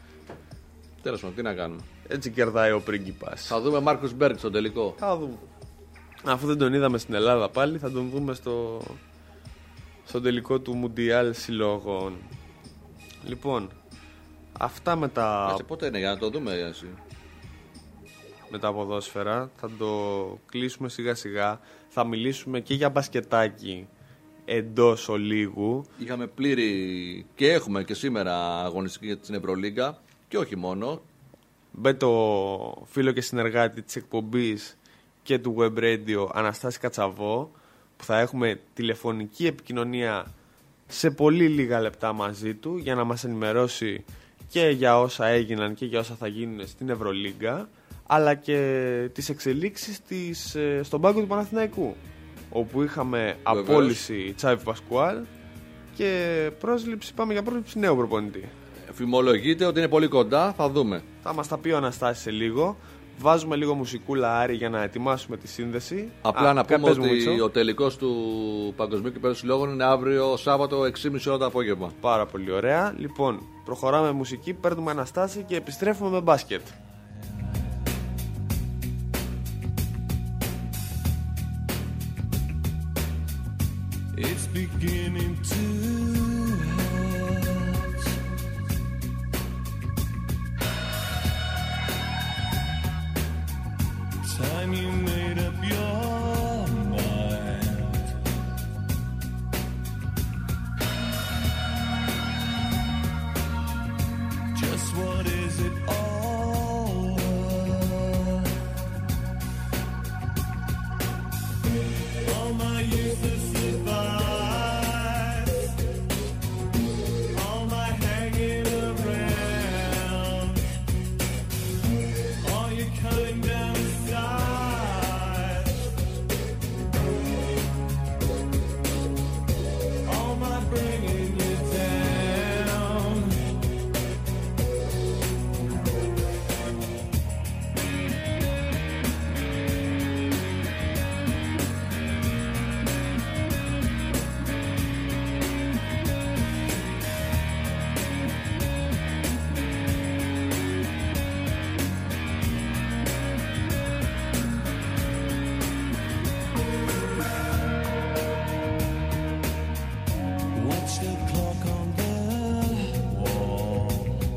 Speaker 5: Τέλος πάντων, τι να κάνουμε.
Speaker 4: Έτσι κερδάει ο πρίγκιπας.
Speaker 5: Θα δούμε Μάρκους Μπέργκ στο τελικό.
Speaker 4: Θα δούμε. Αφού δεν τον είδαμε στην Ελλάδα πάλι, θα τον δούμε στο τελικό του Μουντιάλ Συλλόγων. Λοιπόν, αυτά με τα...
Speaker 5: Κάτσε, πότε είναι για να το δούμε εσύ.
Speaker 4: Με τα ποδόσφαιρα. Θα το κλείσουμε σιγά σιγά. Θα μιλήσουμε και για μπασκετάκι εντός ολίγου.
Speaker 5: Είχαμε πλήρη και έχουμε και σήμερα αγωνιστική για την Ευρωλίγκα και όχι μόνο.
Speaker 4: Με το φίλο και συνεργάτη της εκπομπής και του Web Radio Αναστάση Κατσαβό, που θα έχουμε τηλεφωνική επικοινωνία σε πολύ λίγα λεπτά μαζί του για να μας ενημερώσει και για όσα έγιναν και για όσα θα γίνουν στην Ευρωλίγκα, αλλά και τις εξελίξεις στον πάγκο του Παναθηναϊκού, όπου είχαμε απόλυση Τσάβη Πασκουάλ και πάμε για πρόσληψη νέου προπονητή.
Speaker 5: Φημολογείται ότι είναι πολύ κοντά, θα δούμε.
Speaker 4: Θα μας τα πει ο Αναστάσης σε λίγο. Βάζουμε λίγο μουσικούλα, Άρη, για να ετοιμάσουμε τη σύνδεση.
Speaker 5: Απλά να πούμε ότι ο τελικός του Παγκοσμίου Κυπέλλου Συλλόγων είναι αύριο Σάββατο 6.30 ώρα το απόγευμα.
Speaker 4: Πάρα πολύ ωραία. Λοιπόν, προχωράμε με μουσική, παίρνουμε Αναστάση και επιστρέφουμε με μπάσκετ.
Speaker 6: It's beginning to hurt. Time you made up your mind. Just what is it all worth? All my useless advice, all my hanging around, all your cutting down the side, all my bringing you down. Watch the clock on the wall.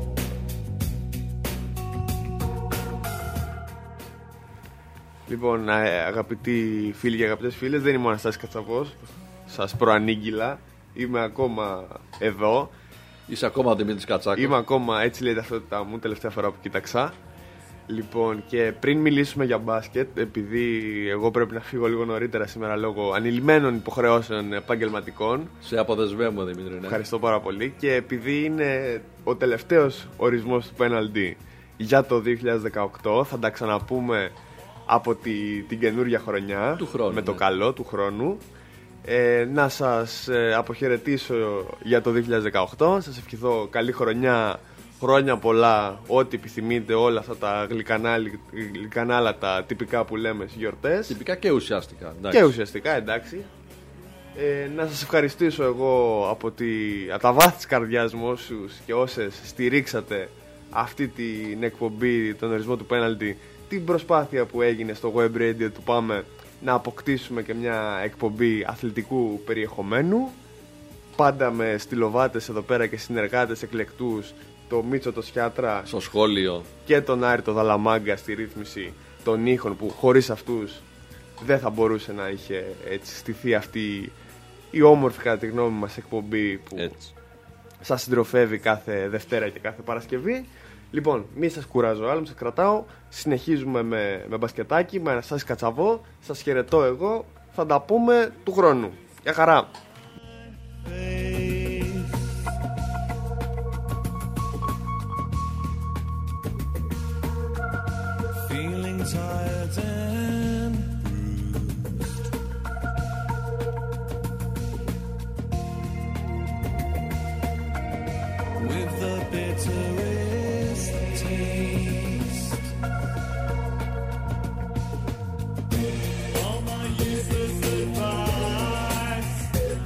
Speaker 4: Λοιπόν, αγαπητοί φίλοι και αγαπητές φίλες, δεν είμαι ο Αναστάσης Κατσαβός. Σας προανήγγυλα. Είμαι ακόμα εδώ.
Speaker 5: Είσαι ακόμα ο Δημήτρης Κατσάκος.
Speaker 4: Είμαι ακόμα, έτσι λέει η ταυτότητά μου, τελευταία φορά που κοίταξα. Λοιπόν, και πριν μιλήσουμε για μπάσκετ, επειδή εγώ πρέπει να φύγω λίγο νωρίτερα σήμερα λόγω ανηλυμένων υποχρεώσεων επαγγελματικών.
Speaker 5: Σε αποδεσμεύουμε, Δημήτρη. Ναι.
Speaker 4: Ευχαριστώ πάρα πολύ. Και επειδή είναι ο τελευταίος ορισμός του πέναλτι για το 2018, θα τα ξαναπούμε από την καινούργια χρονιά.
Speaker 5: Του χρόνου,
Speaker 4: με το
Speaker 5: ναι.
Speaker 4: καλό του χρόνου. Να σας αποχαιρετήσω για το 2018. Σας ευχηθώ καλή χρονιά, χρόνια πολλά, ό,τι επιθυμείτε, όλα αυτά τα γλυκανάλα τα τυπικά που λέμε στις γιορτές.
Speaker 5: Τυπικά και ουσιαστικά. Εντάξει.
Speaker 4: Και ουσιαστικά, εντάξει. Να σας ευχαριστήσω εγώ από τα βάθη της καρδιάς μου όσους και όσες στηρίξατε αυτή την εκπομπή, τον ορισμό του πέναλτι, την προσπάθεια που έγινε στο Web Radio του Πάμε να αποκτήσουμε και μια εκπομπή αθλητικού περιεχομένου, πάντα με στυλοβάτες εδώ πέρα και συνεργάτες εκλεκτούς, το Μίτσο το Σιάτρα
Speaker 5: Στο σχόλιο.
Speaker 4: και τον Άρη το Δαλαμάγκα στη ρύθμιση των ήχων, που χωρίς αυτούς δεν θα μπορούσε να είχε έτσι στηθεί αυτή η όμορφη, κατά τη γνώμη μας, εκπομπή που
Speaker 5: Έτσι.
Speaker 4: σας συντροφεύει κάθε Δευτέρα και κάθε Παρασκευή. Λοιπόν, μη σας κουράζω άλλο, σας κρατάω. Συνεχίζουμε με μπασκετάκι, με Αναστάση Κατσαβό. Σας χαιρετώ εγώ. Θα τα πούμε του χρόνου. Γεια χαρά.
Speaker 6: Feeling tired and bruised. With the bitterest taste. All my useless advice,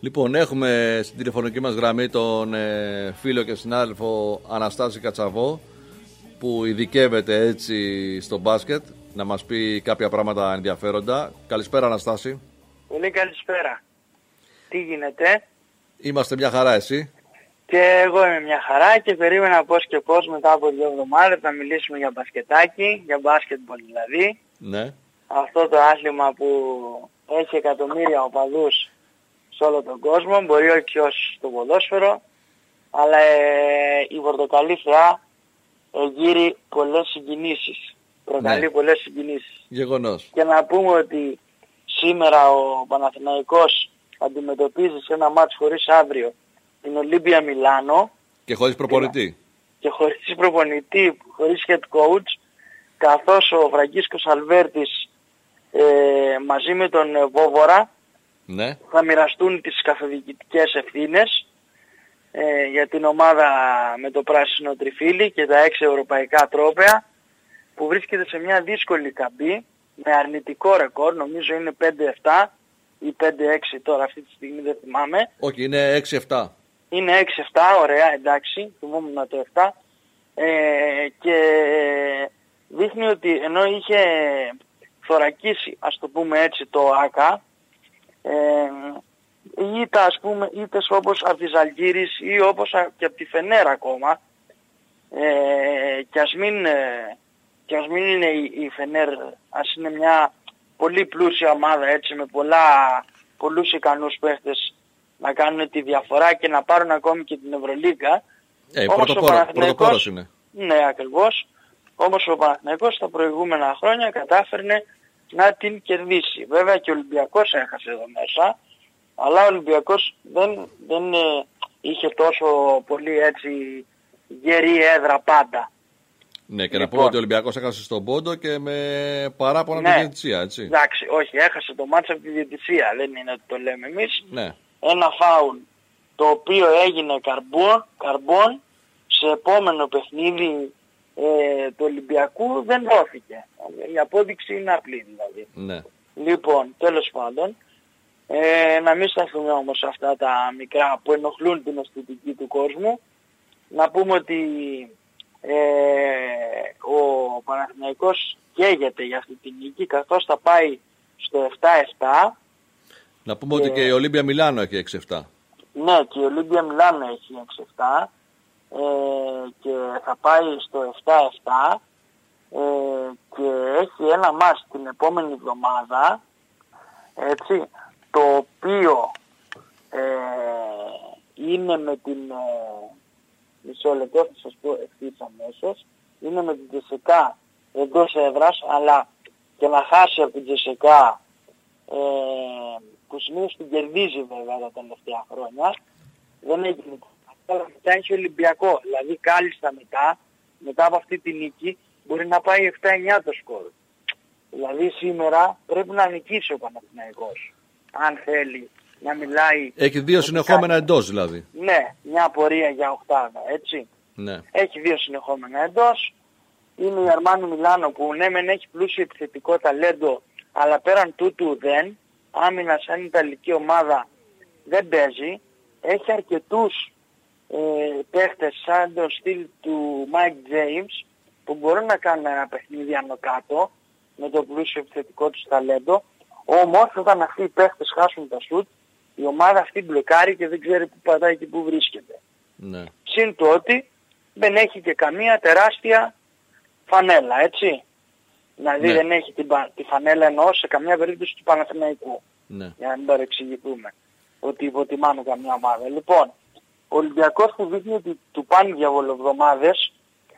Speaker 5: Λοιπόν, έχουμε στην τηλεφωνική μας γραμμή τον φίλο και συνάδελφο Αναστάση Κατσαβό, που ειδικεύεται έτσι στο μπάσκετ, να μας πει κάποια πράγματα ενδιαφέροντα. Καλησπέρα, Αναστάση.
Speaker 7: Πολύ καλησπέρα. Τι γίνεται?
Speaker 5: Είμαστε μια χαρά, εσύ?
Speaker 7: Και εγώ είμαι μια χαρά και περίμενα πώς και πώς μετά από 2 εβδομάδες να μιλήσουμε για μπασκετάκι, για μπάσκετμπολ δηλαδή.
Speaker 5: Ναι.
Speaker 7: Αυτό το άθλημα που έχει εκατομμύρια οπαδούς σε όλο τον κόσμο, μπορεί όχι ως το ποδόσφαιρο, αλλά η πορτοκαλί θεά γύρει πολλές συγκινήσεις. Προκαλεί
Speaker 5: Ναι.
Speaker 7: πολλές συγκινήσεις.
Speaker 5: Γεγονός.
Speaker 7: Και να πούμε ότι σήμερα ο Παναθηναϊκός αντιμετωπίζει σε ένα μάτς χωρίς αύριο την Ολύμπια Μιλάνο
Speaker 5: Και χωρίς προπονητή.
Speaker 7: και χωρίς προπονητή, χωρίς head coach, καθώς ο Φραγκίσκος Αλβέρτης μαζί με τον Βόβορα
Speaker 5: Ναι.
Speaker 7: θα μοιραστούν τις καθοδικητικές ευθύνες για την ομάδα με το πράσινο τριφύλι και τα 6 ευρωπαϊκά τρόπαια, που βρίσκεται σε μια δύσκολη καμπή με αρνητικό ρεκόρ, νομίζω είναι 5-7 ή 5-6 τώρα αυτή τη στιγμή, δεν θυμάμαι.
Speaker 5: Όχι, είναι 6-7.
Speaker 7: Είναι 6-7, ωραία, εντάξει, θυμόμουν το 7. Και δείχνει ότι ενώ είχε θωρακίσει, ας το πούμε έτσι, το ΆΚΑ, ήττες όπως από τη Ζαλγκύρης ή όπως και από τη Φενέρα ακόμα, και ας μην είναι η Φενέρ, ας είναι μια πολύ πλούσια ομάδα έτσι, με πολλούς ικανούς παίχτες να κάνουν τη διαφορά και να πάρουν ακόμη και την Ευρωλίγκα.
Speaker 5: Πρωτοπόρος είναι.
Speaker 7: Ναι, ακριβώς. Όμως ο Παναθηναϊκός τα προηγούμενα χρόνια κατάφερνε να την κερδίσει. Βέβαια και ο Ολυμπιακός έχασε εδώ μέσα, αλλά ο Ολυμπιακός δεν είχε τόσο πολύ έτσι γερή έδρα πάντα.
Speaker 5: Ναι, και να
Speaker 7: Λοιπόν.
Speaker 5: πούμε ότι ο Ολυμπιακός έχασε στον πόντο και με παράπονα
Speaker 7: Ναι.
Speaker 5: από τη διαιτησία, έτσι.
Speaker 7: Εντάξει, όχι, έχασε το μάτς από τη διαιτησία, δεν είναι ότι το λέμε εμείς.
Speaker 5: Ναι.
Speaker 7: Ένα φάουλ το οποίο έγινε καρμπόν σε επόμενο παιχνίδι του Ολυμπιακού δεν δόθηκε. Η απόδειξη είναι απλή δηλαδή.
Speaker 5: Ναι.
Speaker 7: Λοιπόν, τέλος πάντων, να μην σταθούμε όμως σε αυτά τα μικρά που ενοχλούν την αισθητική του κόσμου. Να πούμε ότι ο Παναθηναϊκός καίγεται για αυτή τη νίκη, καθώς θα πάει στο 7-7.
Speaker 5: Να πούμε ότι και η Ολύμπια Μιλάνο έχει 6-7.
Speaker 7: Ναι, και η Ολύμπια Μιλάνο έχει 6-7 και θα πάει στο 7-7 και έχει ένα μάτς την επόμενη εβδομάδα, έτσι, το οποίο είναι με την μισό λεπτό, θα σας πω ευθύς αμέσως, είναι με την Τζεσεκά εντός έδρας, αλλά και να χάσει από την Τζεσεκά που συνήθως την κερδίζει βέβαια τα τελευταία χρόνια, δεν έγινε. Αλλά μετά έχει Ολυμπιακό, δηλαδή κάλλιστα μετά από αυτή τη νίκη μπορεί να πάει 7-9 το σκορ. Δηλαδή σήμερα πρέπει να νικήσει ο Παναθηναϊκός, αν θέλει να μιλάει.
Speaker 5: Έχει 2 συνεχόμενα εντός δηλαδή.
Speaker 7: Ναι, μια πορεία για οκτάδα, έτσι.
Speaker 5: Ναι.
Speaker 7: Έχει 2 συνεχόμενα εντός. Είναι η Αρμάνι Μιλάνο που ναι μεν έχει πλούσιο επιθετικό ταλέντο, αλλά πέραν τούτου δεν. Άμυνα σαν Ιταλική ομάδα δεν παίζει. Έχει αρκετούς παίχτες σαν το στυλ του Mike James που μπορούν να κάνουν ένα παιχνίδι άνω κάτω με το πλούσιο επιθετικό τους ταλέντο. Όμως όταν αυτοί οι παίχτες χάσουν τα σουτ, η ομάδα αυτή μπλοκάρει και δεν ξέρει που πατάει και που βρίσκεται.
Speaker 5: Ναι.
Speaker 7: Συν το ότι δεν έχει και καμία τεράστια φανέλα, έτσι. Δηλαδή
Speaker 5: Ναι.
Speaker 7: δεν έχει τη φανέλα εννοώ σε καμία περίπτωση του Παναθηναϊκού.
Speaker 5: Ναι.
Speaker 7: Για να μην παρεξηγηθούμε ότι υποτιμάμε καμία ομάδα. Λοιπόν, ο Ολυμπιακός που δείχνει ότι του πάνε διαβολοβδομάδες,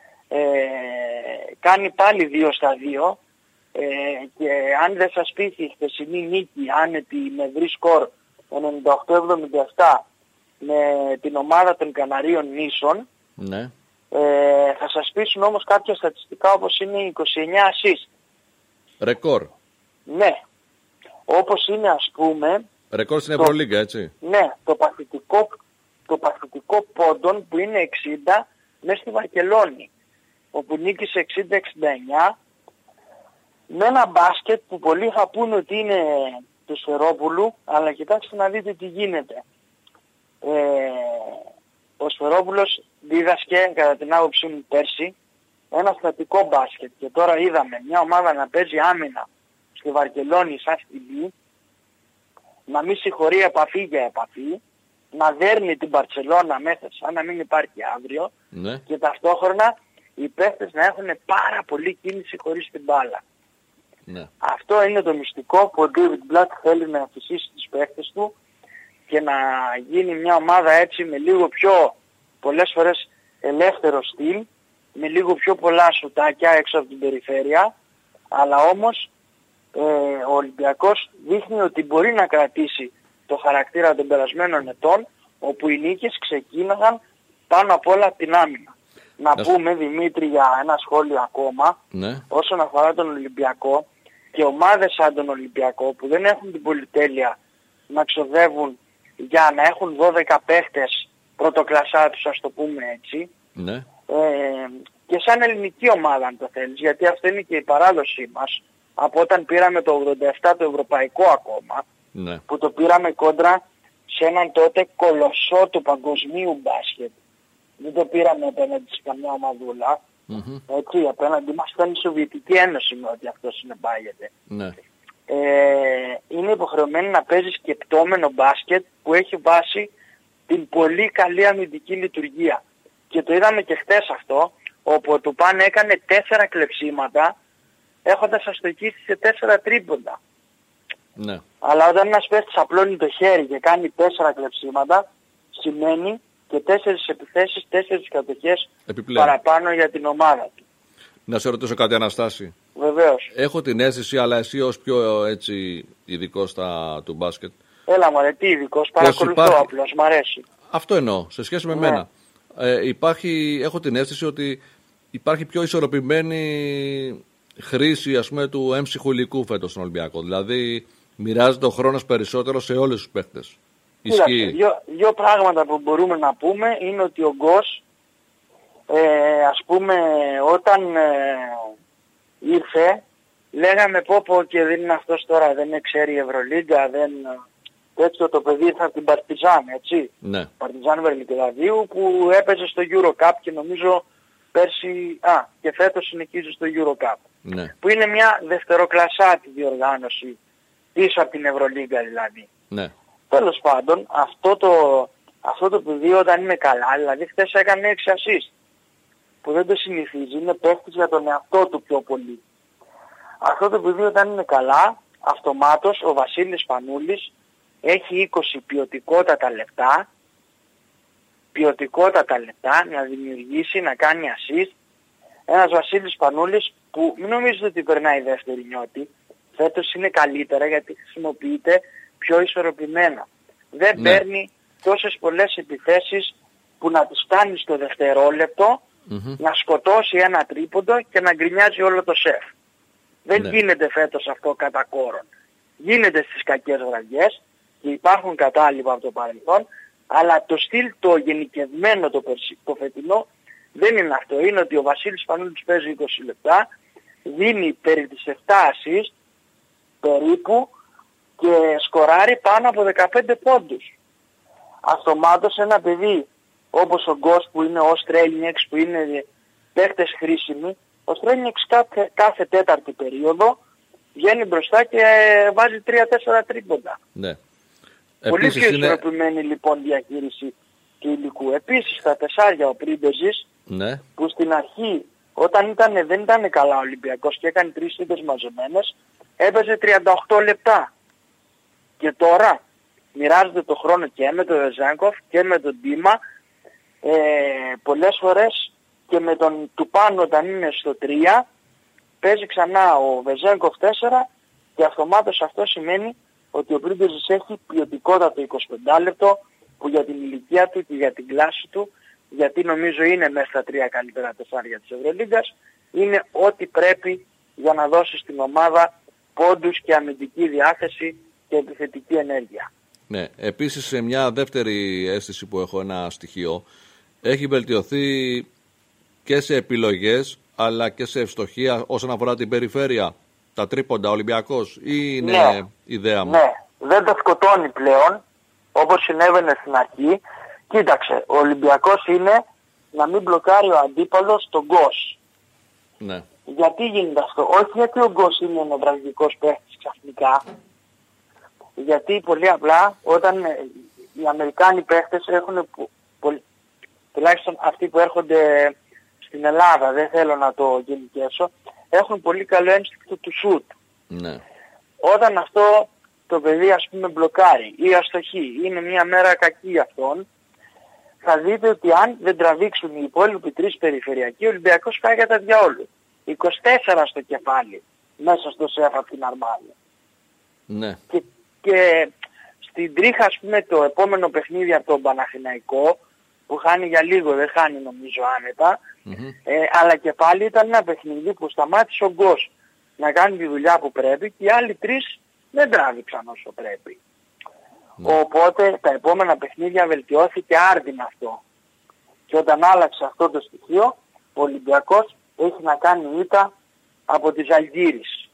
Speaker 7: κάνει πάλι 2-2 και αν δεν σας πείθει η χθεσινή νίκη άνετη με ευρύ σκορ 98-77 με την ομάδα των Καναρίων Νήσων,
Speaker 5: Ναι.
Speaker 7: θα σας πείσουν όμως κάποια στατιστικά όπως είναι οι 29 assist.
Speaker 5: Ρεκόρ.
Speaker 7: Ναι, όπως είναι ας πούμε,
Speaker 5: Ρεκόρ στην Ευρωλίγκα, έτσι.
Speaker 7: ναι, το παθητικό πόντων που είναι 60 μέσα στη Βαρκελόνη, όπου νίκησε 60-69 με ένα μπάσκετ που πολλοί θα πούνε ότι είναι του Σφερόπουλου, αλλά κοιτάξτε να δείτε τι γίνεται. ο Σφερόπουλος δίδασκε, κατά την άποψή μου πέρσι, ένα στατικό μπάσκετ. Και τώρα είδαμε μια ομάδα να παίζει άμυνα στη Βαρκελόνη σαν στυλή, να μην συγχωρεί επαφή για επαφή, να δέρνει την Μπαρτσελώνα μέσα σαν να μην υπάρχει αύριο,
Speaker 5: Ναι.
Speaker 7: και ταυτόχρονα οι παίχτες να έχουν πάρα πολύ κίνηση χωρίς την μπάλα.
Speaker 5: Ναι.
Speaker 7: Αυτό είναι το μυστικό που ο David Blatt θέλει να αφησίσει τους παίχτες του και να γίνει μια ομάδα έτσι με λίγο πιο πολλές φορές ελεύθερο στυλ, με λίγο πιο πολλά σουτάκια έξω από την περιφέρεια, αλλά όμως ο Ολυμπιακός δείχνει ότι μπορεί να κρατήσει το χαρακτήρα των περασμένων ετών, όπου οι νίκες ξεκίναγαν πάνω απ' όλα από την άμυνα. Να πούμε, Δημήτρη, για ένα σχόλιο ακόμα,
Speaker 5: Ναι.
Speaker 7: όσον αφορά τον Ολυμπιακό, και ομάδες σαν τον Ολυμπιακό που δεν έχουν την πολυτέλεια να ξοδεύουν για να έχουν 12 παίχτες πρωτοκλασσάτους, ας το πούμε έτσι,
Speaker 5: Ναι.
Speaker 7: και σαν ελληνική ομάδα αν το θέλεις, γιατί αυτή είναι και η παράδοσή μας, από όταν πήραμε το 87 το ευρωπαϊκό ακόμα,
Speaker 5: Ναι.
Speaker 7: που το πήραμε κόντρα σε έναν τότε κολοσσό του παγκοσμίου μπάσκετ. Δεν το πήραμε απέναντι σε καμιά ομαδούλα. Έτσι, απέναντι μας ήταν η Σοβιετική Ένωση, με ό,τι αυτό συνεπάγεται.
Speaker 5: Ναι.
Speaker 7: Είναι υποχρεωμένη να παίζει σκεπτόμενο μπάσκετ που έχει βάση την πολύ καλή αμυντική λειτουργία. Και το είδαμε και χτες αυτό, όπου ο Τουπάν έκανε 4 κλεψίματα έχοντας αστοχήσει σε 4 τρίποντα.
Speaker 5: Ναι.
Speaker 7: Αλλά όταν ένας παίχτης απλώνει το χέρι και κάνει 4 κλεψίματα, σημαίνει και 4 επιθέσεις, 4 κατοχές
Speaker 5: Επιπλέον.
Speaker 7: παραπάνω για την ομάδα του.
Speaker 5: Να σε ρωτήσω κάτι, Αναστάση.
Speaker 7: Βεβαίως.
Speaker 5: Έχω την αίσθηση, αλλά εσύ ως πιο έτσι ειδικός του μπάσκετ.
Speaker 7: Έλα μωρέ, τι ειδικός, παρακολουθώ
Speaker 5: υπάρχει-
Speaker 7: απλώς, μ' αρέσει.
Speaker 5: Αυτό εννοώ, σε σχέση με
Speaker 7: Ναι.
Speaker 5: μένα. Έχω την αίσθηση ότι υπάρχει πιο ισορροπημένη χρήση, ας πούμε, του έμψυχου υλικού φέτος στον Ολυμπιακό. Δηλαδή, μοιράζεται ο χρόνος περισσότερο σε όλους τους παίχτες. Ισχύει.
Speaker 7: Δύο πράγματα που μπορούμε να πούμε είναι ότι ο Γκος, ας πούμε, όταν ήρθε, λέγαμε πω και δεν είναι αυτός τώρα, δεν ξέρει η Ευρωλίγκα, δεν... Έτσι το παιδί ήρθε από την Παρτιζάν, έτσι.
Speaker 5: Ναι.
Speaker 7: Παρτιζάν Βελιγραδίου που έπαιζε στο Eurocup και νομίζω πέρσι, και φέτος συνεχίζει στο Eurocup.
Speaker 5: Ναι.
Speaker 7: Που είναι μια δευτεροκλασσάτη διοργάνωση πίσω από την Ευρωλίγκα δηλαδή.
Speaker 5: Ναι.
Speaker 7: Τέλος πάντων, αυτό το παιδί όταν είναι καλά, δηλαδή χθες έκανε 6 assist, που δεν το συνηθίζει, είναι παίχτης για τον εαυτό του πιο πολύ. Αυτό το παιδί όταν είναι καλά, αυτομάτως ο Βασίλης Πανούλης έχει 20 ποιοτικότατα λεπτά να δημιουργήσει, να κάνει assist. Ένας Βασίλης Πανούλης που μην νομίζετε ότι περνάει δεύτερη νιώτη, φέτος είναι καλύτερα γιατί χρησιμοποιείται πιο ισορροπημένα. Δεν παίρνει τόσες πολλές επιθέσεις που να τις κάνει στο δευτερόλεπτο, να σκοτώσει ένα τρίποντο και να γκρινιάζει όλο το σεφ. Δεν γίνεται φέτος αυτό κατά κόρον. Γίνεται στις κακές βραδιές και υπάρχουν κατάλοιπα από το παρελθόν, αλλά το στυλ το γενικευμένο το φετινό δεν είναι αυτό. Είναι ότι ο Βασίλης Πανούλης παίζει 20 λεπτά, δίνει περί τις 7 assist περίπου και σκοράρει πάνω από 15 πόντους. Αυτομάτως ένα παιδί όπως ο Γκος που είναι ο Στρέλνιεξ, που είναι παίχτες χρήσιμοι, ο Στρέλνιεξ κάθε τέταρτη περίοδο βγαίνει μπροστά και βάζει 3-4 τρίποντα.
Speaker 5: Ναι.
Speaker 7: Πολύ
Speaker 5: Επίσης
Speaker 7: πιο ισορροπημένη λοιπόν διαχείριση του υλικού. Επίσης στα τεσσάρια ο Πρίντεζης,
Speaker 5: Ναι.
Speaker 7: που στην αρχή όταν δεν ήταν καλά ο Ολυμπιακός και έκανε 3 ήττες μαζεμένες, έπαιζε 38 λεπτά. Και τώρα μοιράζεται το χρόνο και με τον Βεζένκοφ και με τον Ντίμα, πολλές φορές και με τον Τουπάν όταν είναι στο 3, παίζει ξανά ο Βεζένκοφ 4 και αυτομάτως αυτό σημαίνει ότι ο Πρίντεζης έχει ποιοτικότατο 25 λεπτό που για την ηλικία του και για την κλάση του, γιατί νομίζω είναι μέσα στα 3 καλύτερα τεσσάρια της Ευρωλίγκας, είναι ό,τι πρέπει για να δώσει στην ομάδα πόντους και αμυντική διάθεση και επιθετική ενέργεια.
Speaker 5: Ναι. Επίσης, σε μια δεύτερη αίσθηση που έχω, ένα στοιχείο, έχει βελτιωθεί και σε επιλογές αλλά και σε ευστοχία όσον αφορά την περιφέρεια, τα τρίποντα Ολυμπιακός, ή είναι ιδέα μου?
Speaker 7: Ναι, δεν τα σκοτώνει πλέον. όπως συνέβαινε στην αρχή. Κοίταξε, ο Ολυμπιακός είναι να μην μπλοκάρει ο αντίπαλος τον Γκος.
Speaker 5: Ναι.
Speaker 7: Γιατί γίνεται αυτό? Όχι γιατί ο Γκος είναι νευραλγικός παίχτης ξαφνικά. Γιατί πολύ απλά όταν οι Αμερικάνοι παίχτες έχουν, τουλάχιστον αυτοί που έρχονται στην Ελλάδα, δεν θέλω να το γενικέσω, έχουν πολύ καλό ένστικτο του σουτ.
Speaker 5: Ναι.
Speaker 7: Όταν αυτό το παιδί ας πούμε μπλοκάρει ή αστοχεί, είναι μια μέρα κακή για αυτόν, θα δείτε ότι αν δεν τραβήξουν οι υπόλοιποι 3 περιφερειακοί, ο Ολυμπιακός φάει κατά διαόλου. 24 στο κεφάλι μέσα στο σεφ από την Αρμάνη.
Speaker 5: Ναι.
Speaker 7: Και στην τρίχα ας πούμε το επόμενο παιχνίδι από τον Παναθηναϊκό, που χάνει για λίγο, δεν χάνει νομίζω άνετα, αλλά και πάλι ήταν ένα παιχνίδι που σταμάτησε ο Γκος να κάνει τη δουλειά που πρέπει και οι άλλοι 3 δεν τράβηξαν όσο πρέπει. Οπότε τα επόμενα παιχνίδια βελτιώθηκε άρδινα αυτό. Και όταν άλλαξε αυτό το στοιχείο, ο Ολυμπιακός έχει να κάνει ήττα από τις Αλγύρης.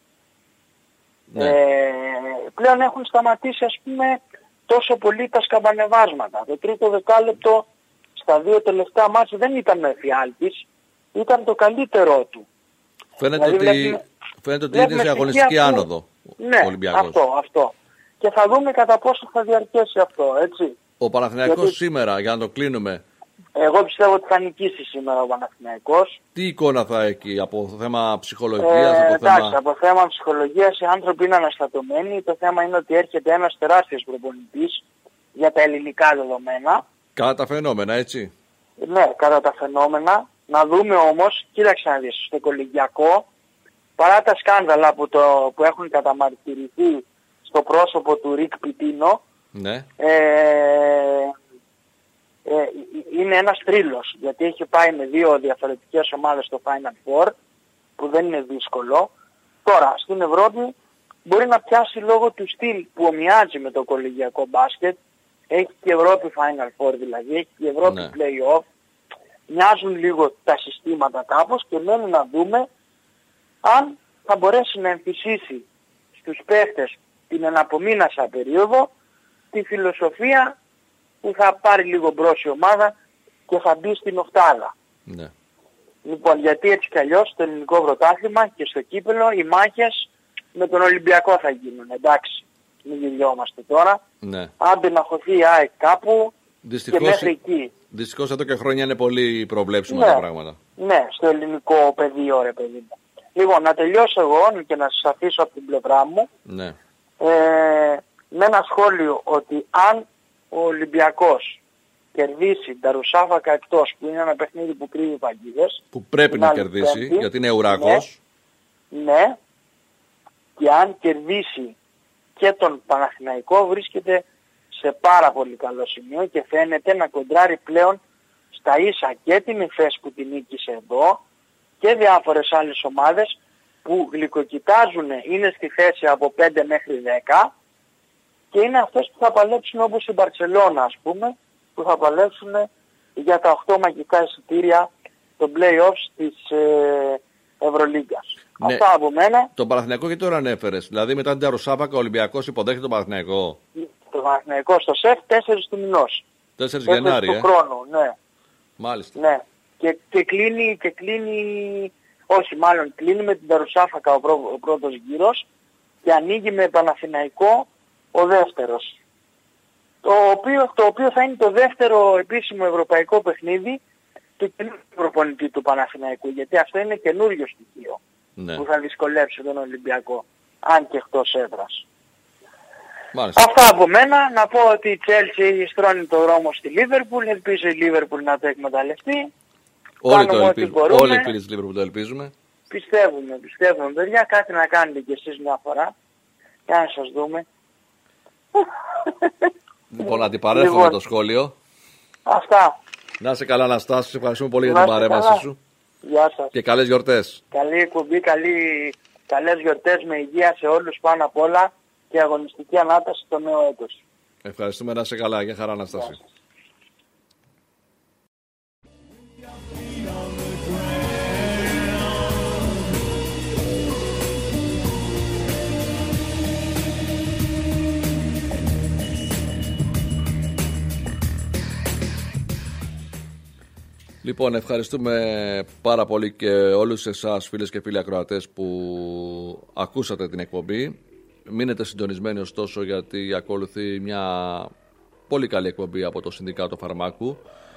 Speaker 7: Πλέον έχουν σταματήσει ας πούμε τόσο πολύ τα σκαμπανεβάσματα. Το τρίτο δεκάλεπτο στα 2 τελευταία μάτια δεν ήταν με εφιάλτης, ήταν το καλύτερό του.
Speaker 5: Φαίνεται ότι είναι σε αγωνιστική άνοδο ο Ολυμπιακός.
Speaker 7: Αυτό. Και θα δούμε κατά πόσο θα διαρκέσει αυτό, έτσι.
Speaker 5: Ο Παναθηναϊκός σήμερα, για να το κλείνουμε.
Speaker 7: Εγώ πιστεύω ότι θα νικήσει σήμερα ο Παναθηναϊκός.
Speaker 5: Τι εικόνα θα έχει από το θέμα ψυχολογίας,
Speaker 7: από θέμα ψυχολογίας οι άνθρωποι είναι αναστατωμένοι. Το θέμα είναι ότι έρχεται ένας τεράστιος προπονητής για τα ελληνικά δεδομένα.
Speaker 5: Κατά τα φαινόμενα, έτσι.
Speaker 7: Ναι, κατά τα φαινόμενα. Να δούμε όμως, κοίταξε να δεις, στο κολεγιακό, παρά τα σκάνδαλα που έχουν καταμαρτυρηθεί στο πρόσωπο του Ρικ Πιτίνο,
Speaker 5: ναι.
Speaker 7: Είναι ένας θρύλος, γιατί έχει πάει με 2 διαφορετικές ομάδες στο Final Four, που δεν είναι δύσκολο. Τώρα, στην Ευρώπη μπορεί να πιάσει λόγω του στυλ που ομοιάζει με το κολεγιακό μπάσκετ. Έχει και Ευρώπη Final Four δηλαδή, έχει και Ευρώπη Play-Off. Μοιάζουν λίγο τα συστήματα κάπως και μένει να δούμε αν θα μπορέσει να εμφυσίσει στους παίχτες την εναπομείνασα περίοδο τη φιλοσοφία που θα πάρει λίγο μπρος η ομάδα και θα μπει στην οκτάδα.
Speaker 5: Ναι.
Speaker 7: Λοιπόν, γιατί έτσι κι αλλιώς στο ελληνικό πρωτάθλημα και στο κύπελλο οι μάχες με τον Ολυμπιακό θα γίνουν, εντάξει. Μην γελιόμαστε τώρα.
Speaker 5: Ναι.
Speaker 7: Άντε να χωθεί η ΑΕΚ κάπου και μέχρι εκεί.
Speaker 5: Δυστυχώς εδώ και χρόνια είναι πολύ προβλέψιμα τα πράγματα.
Speaker 7: Ναι, στο ελληνικό πεδίο ρε παιδί μου. Λοιπόν, να τελειώσω εγώ και να σας αφήσω από την πλευρά μου.
Speaker 5: Ναι.
Speaker 7: Με ένα σχόλιο ότι αν ο Ολυμπιακός κερδίσει τα Ρουσάφακα εκτός, που είναι ένα παιχνίδι που κρύβει παγίδες,
Speaker 5: που πρέπει να κερδίσει, γιατί είναι ουρακός.
Speaker 7: Ναι, και αν κερδίσει και τον Παναθηναϊκό βρίσκεται σε πάρα πολύ καλό σημείο και φαίνεται να κοντράρει πλέον στα ίσα και την Εφές που την νίκησε εδώ και διάφορες άλλες ομάδες που γλυκοκοιτάζουν, είναι στη θέση από 5 μέχρι 10 και είναι αυτές που θα παλέψουν όπως η Μπαρτσελώνα ας πούμε, που θα παλέψουν για τα 8 μαγικά εισιτήρια των play-offs της Ευρωλίγκας.
Speaker 5: Ναι.
Speaker 7: Αυτά από μένα.
Speaker 5: Τον Παναθηναϊκό γιατί τώρα ανέφερες? Δηλαδή μετά την Ταρουσάπακα ο Ολυμπιακός υποδέχεται τον Παναθηναϊκό.
Speaker 7: Το Παναθηναϊκό στο ΣΕΦ 4 του μηνός.
Speaker 5: 4 Γενάρη,
Speaker 7: του χρόνου, ναι.
Speaker 5: Μάλιστα.
Speaker 7: Ναι. Και κλείνει, όχι μάλλον κλείνει με την Ταρουσάφακα ο πρώτος γύρος και ανοίγει με Παναθηναϊκό ο δεύτερος. Το οποίο θα είναι το δεύτερο επίσημο ευρωπαϊκό παιχνίδι του καινούργιου προπονητή του Παναθηναϊκού, γιατί αυτό είναι καινούριο στοιχείο που θα δυσκολέψει τον Ολυμπιακό, αν και εκτός έδρας.
Speaker 5: Μάλιστα.
Speaker 7: Αυτά από μένα. Να πω ότι η Chelsea στρώνει το δρόμο στη Λίβερπουλ, ελπίζω η Λίβερπουλ να το εκμεταλλευτεί.
Speaker 5: Όλοι οι φίλοι της Λίβερπουλ το ελπίζουμε.
Speaker 7: Πιστεύουμε παιδιά, κάτι να κάνετε κι εσείς μια φορά, για να σας δούμε.
Speaker 5: Λοιπόν, να αντιπαρέλθουμε το σχόλιο.
Speaker 7: Αυτά.
Speaker 5: Να είσαι καλά Αναστάση, σε ευχαριστούμε πολύ για την παρέμβαση σου.
Speaker 7: Γεια σας.
Speaker 5: Και καλές γιορτές.
Speaker 7: Καλή εκπομπή, καλές γιορτές με υγεία σε όλους πάνω απ' όλα και αγωνιστική ανάταση στο νέο έτος.
Speaker 5: Ευχαριστούμε, να είσαι καλά. Για χαρά Αναστάση. Λοιπόν, ευχαριστούμε πάρα πολύ και όλους εσάς, φίλες και φίλοι ακροατές, που ακούσατε την εκπομπή. Μείνετε συντονισμένοι ωστόσο, γιατί ακολουθεί μια πολύ καλή εκπομπή από το Συνδικάτο Φαρμάκου.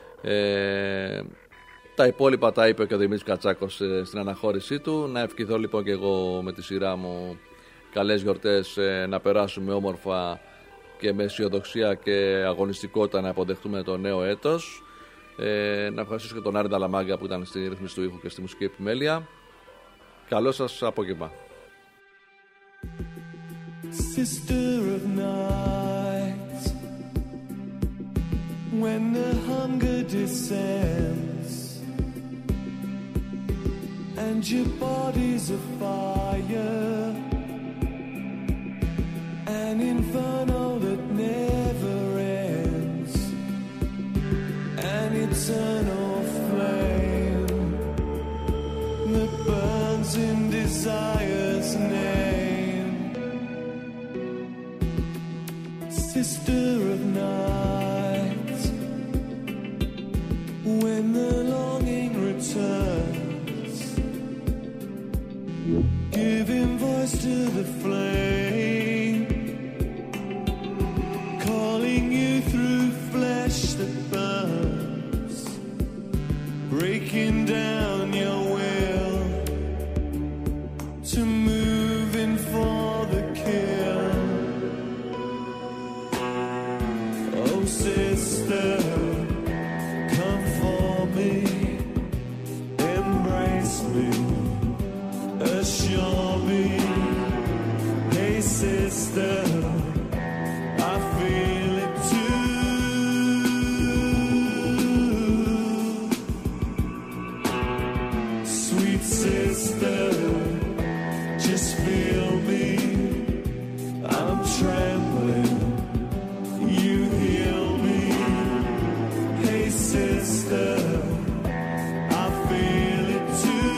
Speaker 5: Τα υπόλοιπα τα είπε και ο Δημήτρης Κατσάκος στην αναχώρησή του. Να ευχηθώ λοιπόν και εγώ με τη σειρά μου καλές γιορτές, να περάσουμε όμορφα και με αισιοδοξία και αγωνιστικότητα να αποδεχτούμε το νέο έτος. Να ευχαριστήσω και τον Άρη Νταλαμάγκα που ήταν στη ρύθμιση του ήχου και στη μουσική επιμέλεια. Καλό σας απόγευμα.
Speaker 6: Sister of night, when the hunger descends and your body's a fire, an inferno that never ends, an eternal flame that burns in desire's name. Sister of night, when the longing returns, giving voice to the flame, calling you through flesh that burns, breaking down your will to move in for the kill. Oh sister, come for me, embrace me, assure me. Hey sister, I feel it too. Sweet sister, just feel me. I'm trembling, you heal me. Hey sister, I feel it too.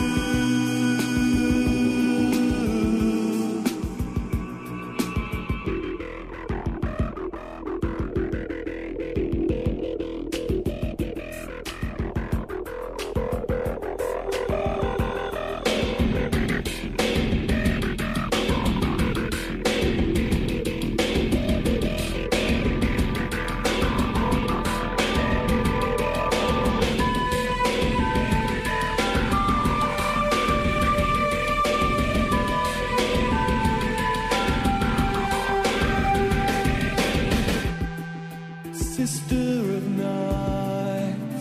Speaker 6: Sister of night,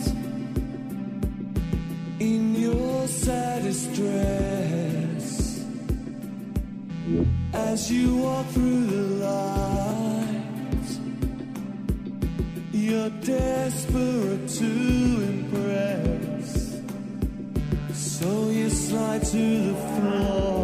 Speaker 6: in your saddest dress, as you walk through the light, you're desperate to impress, so you slide to the floor.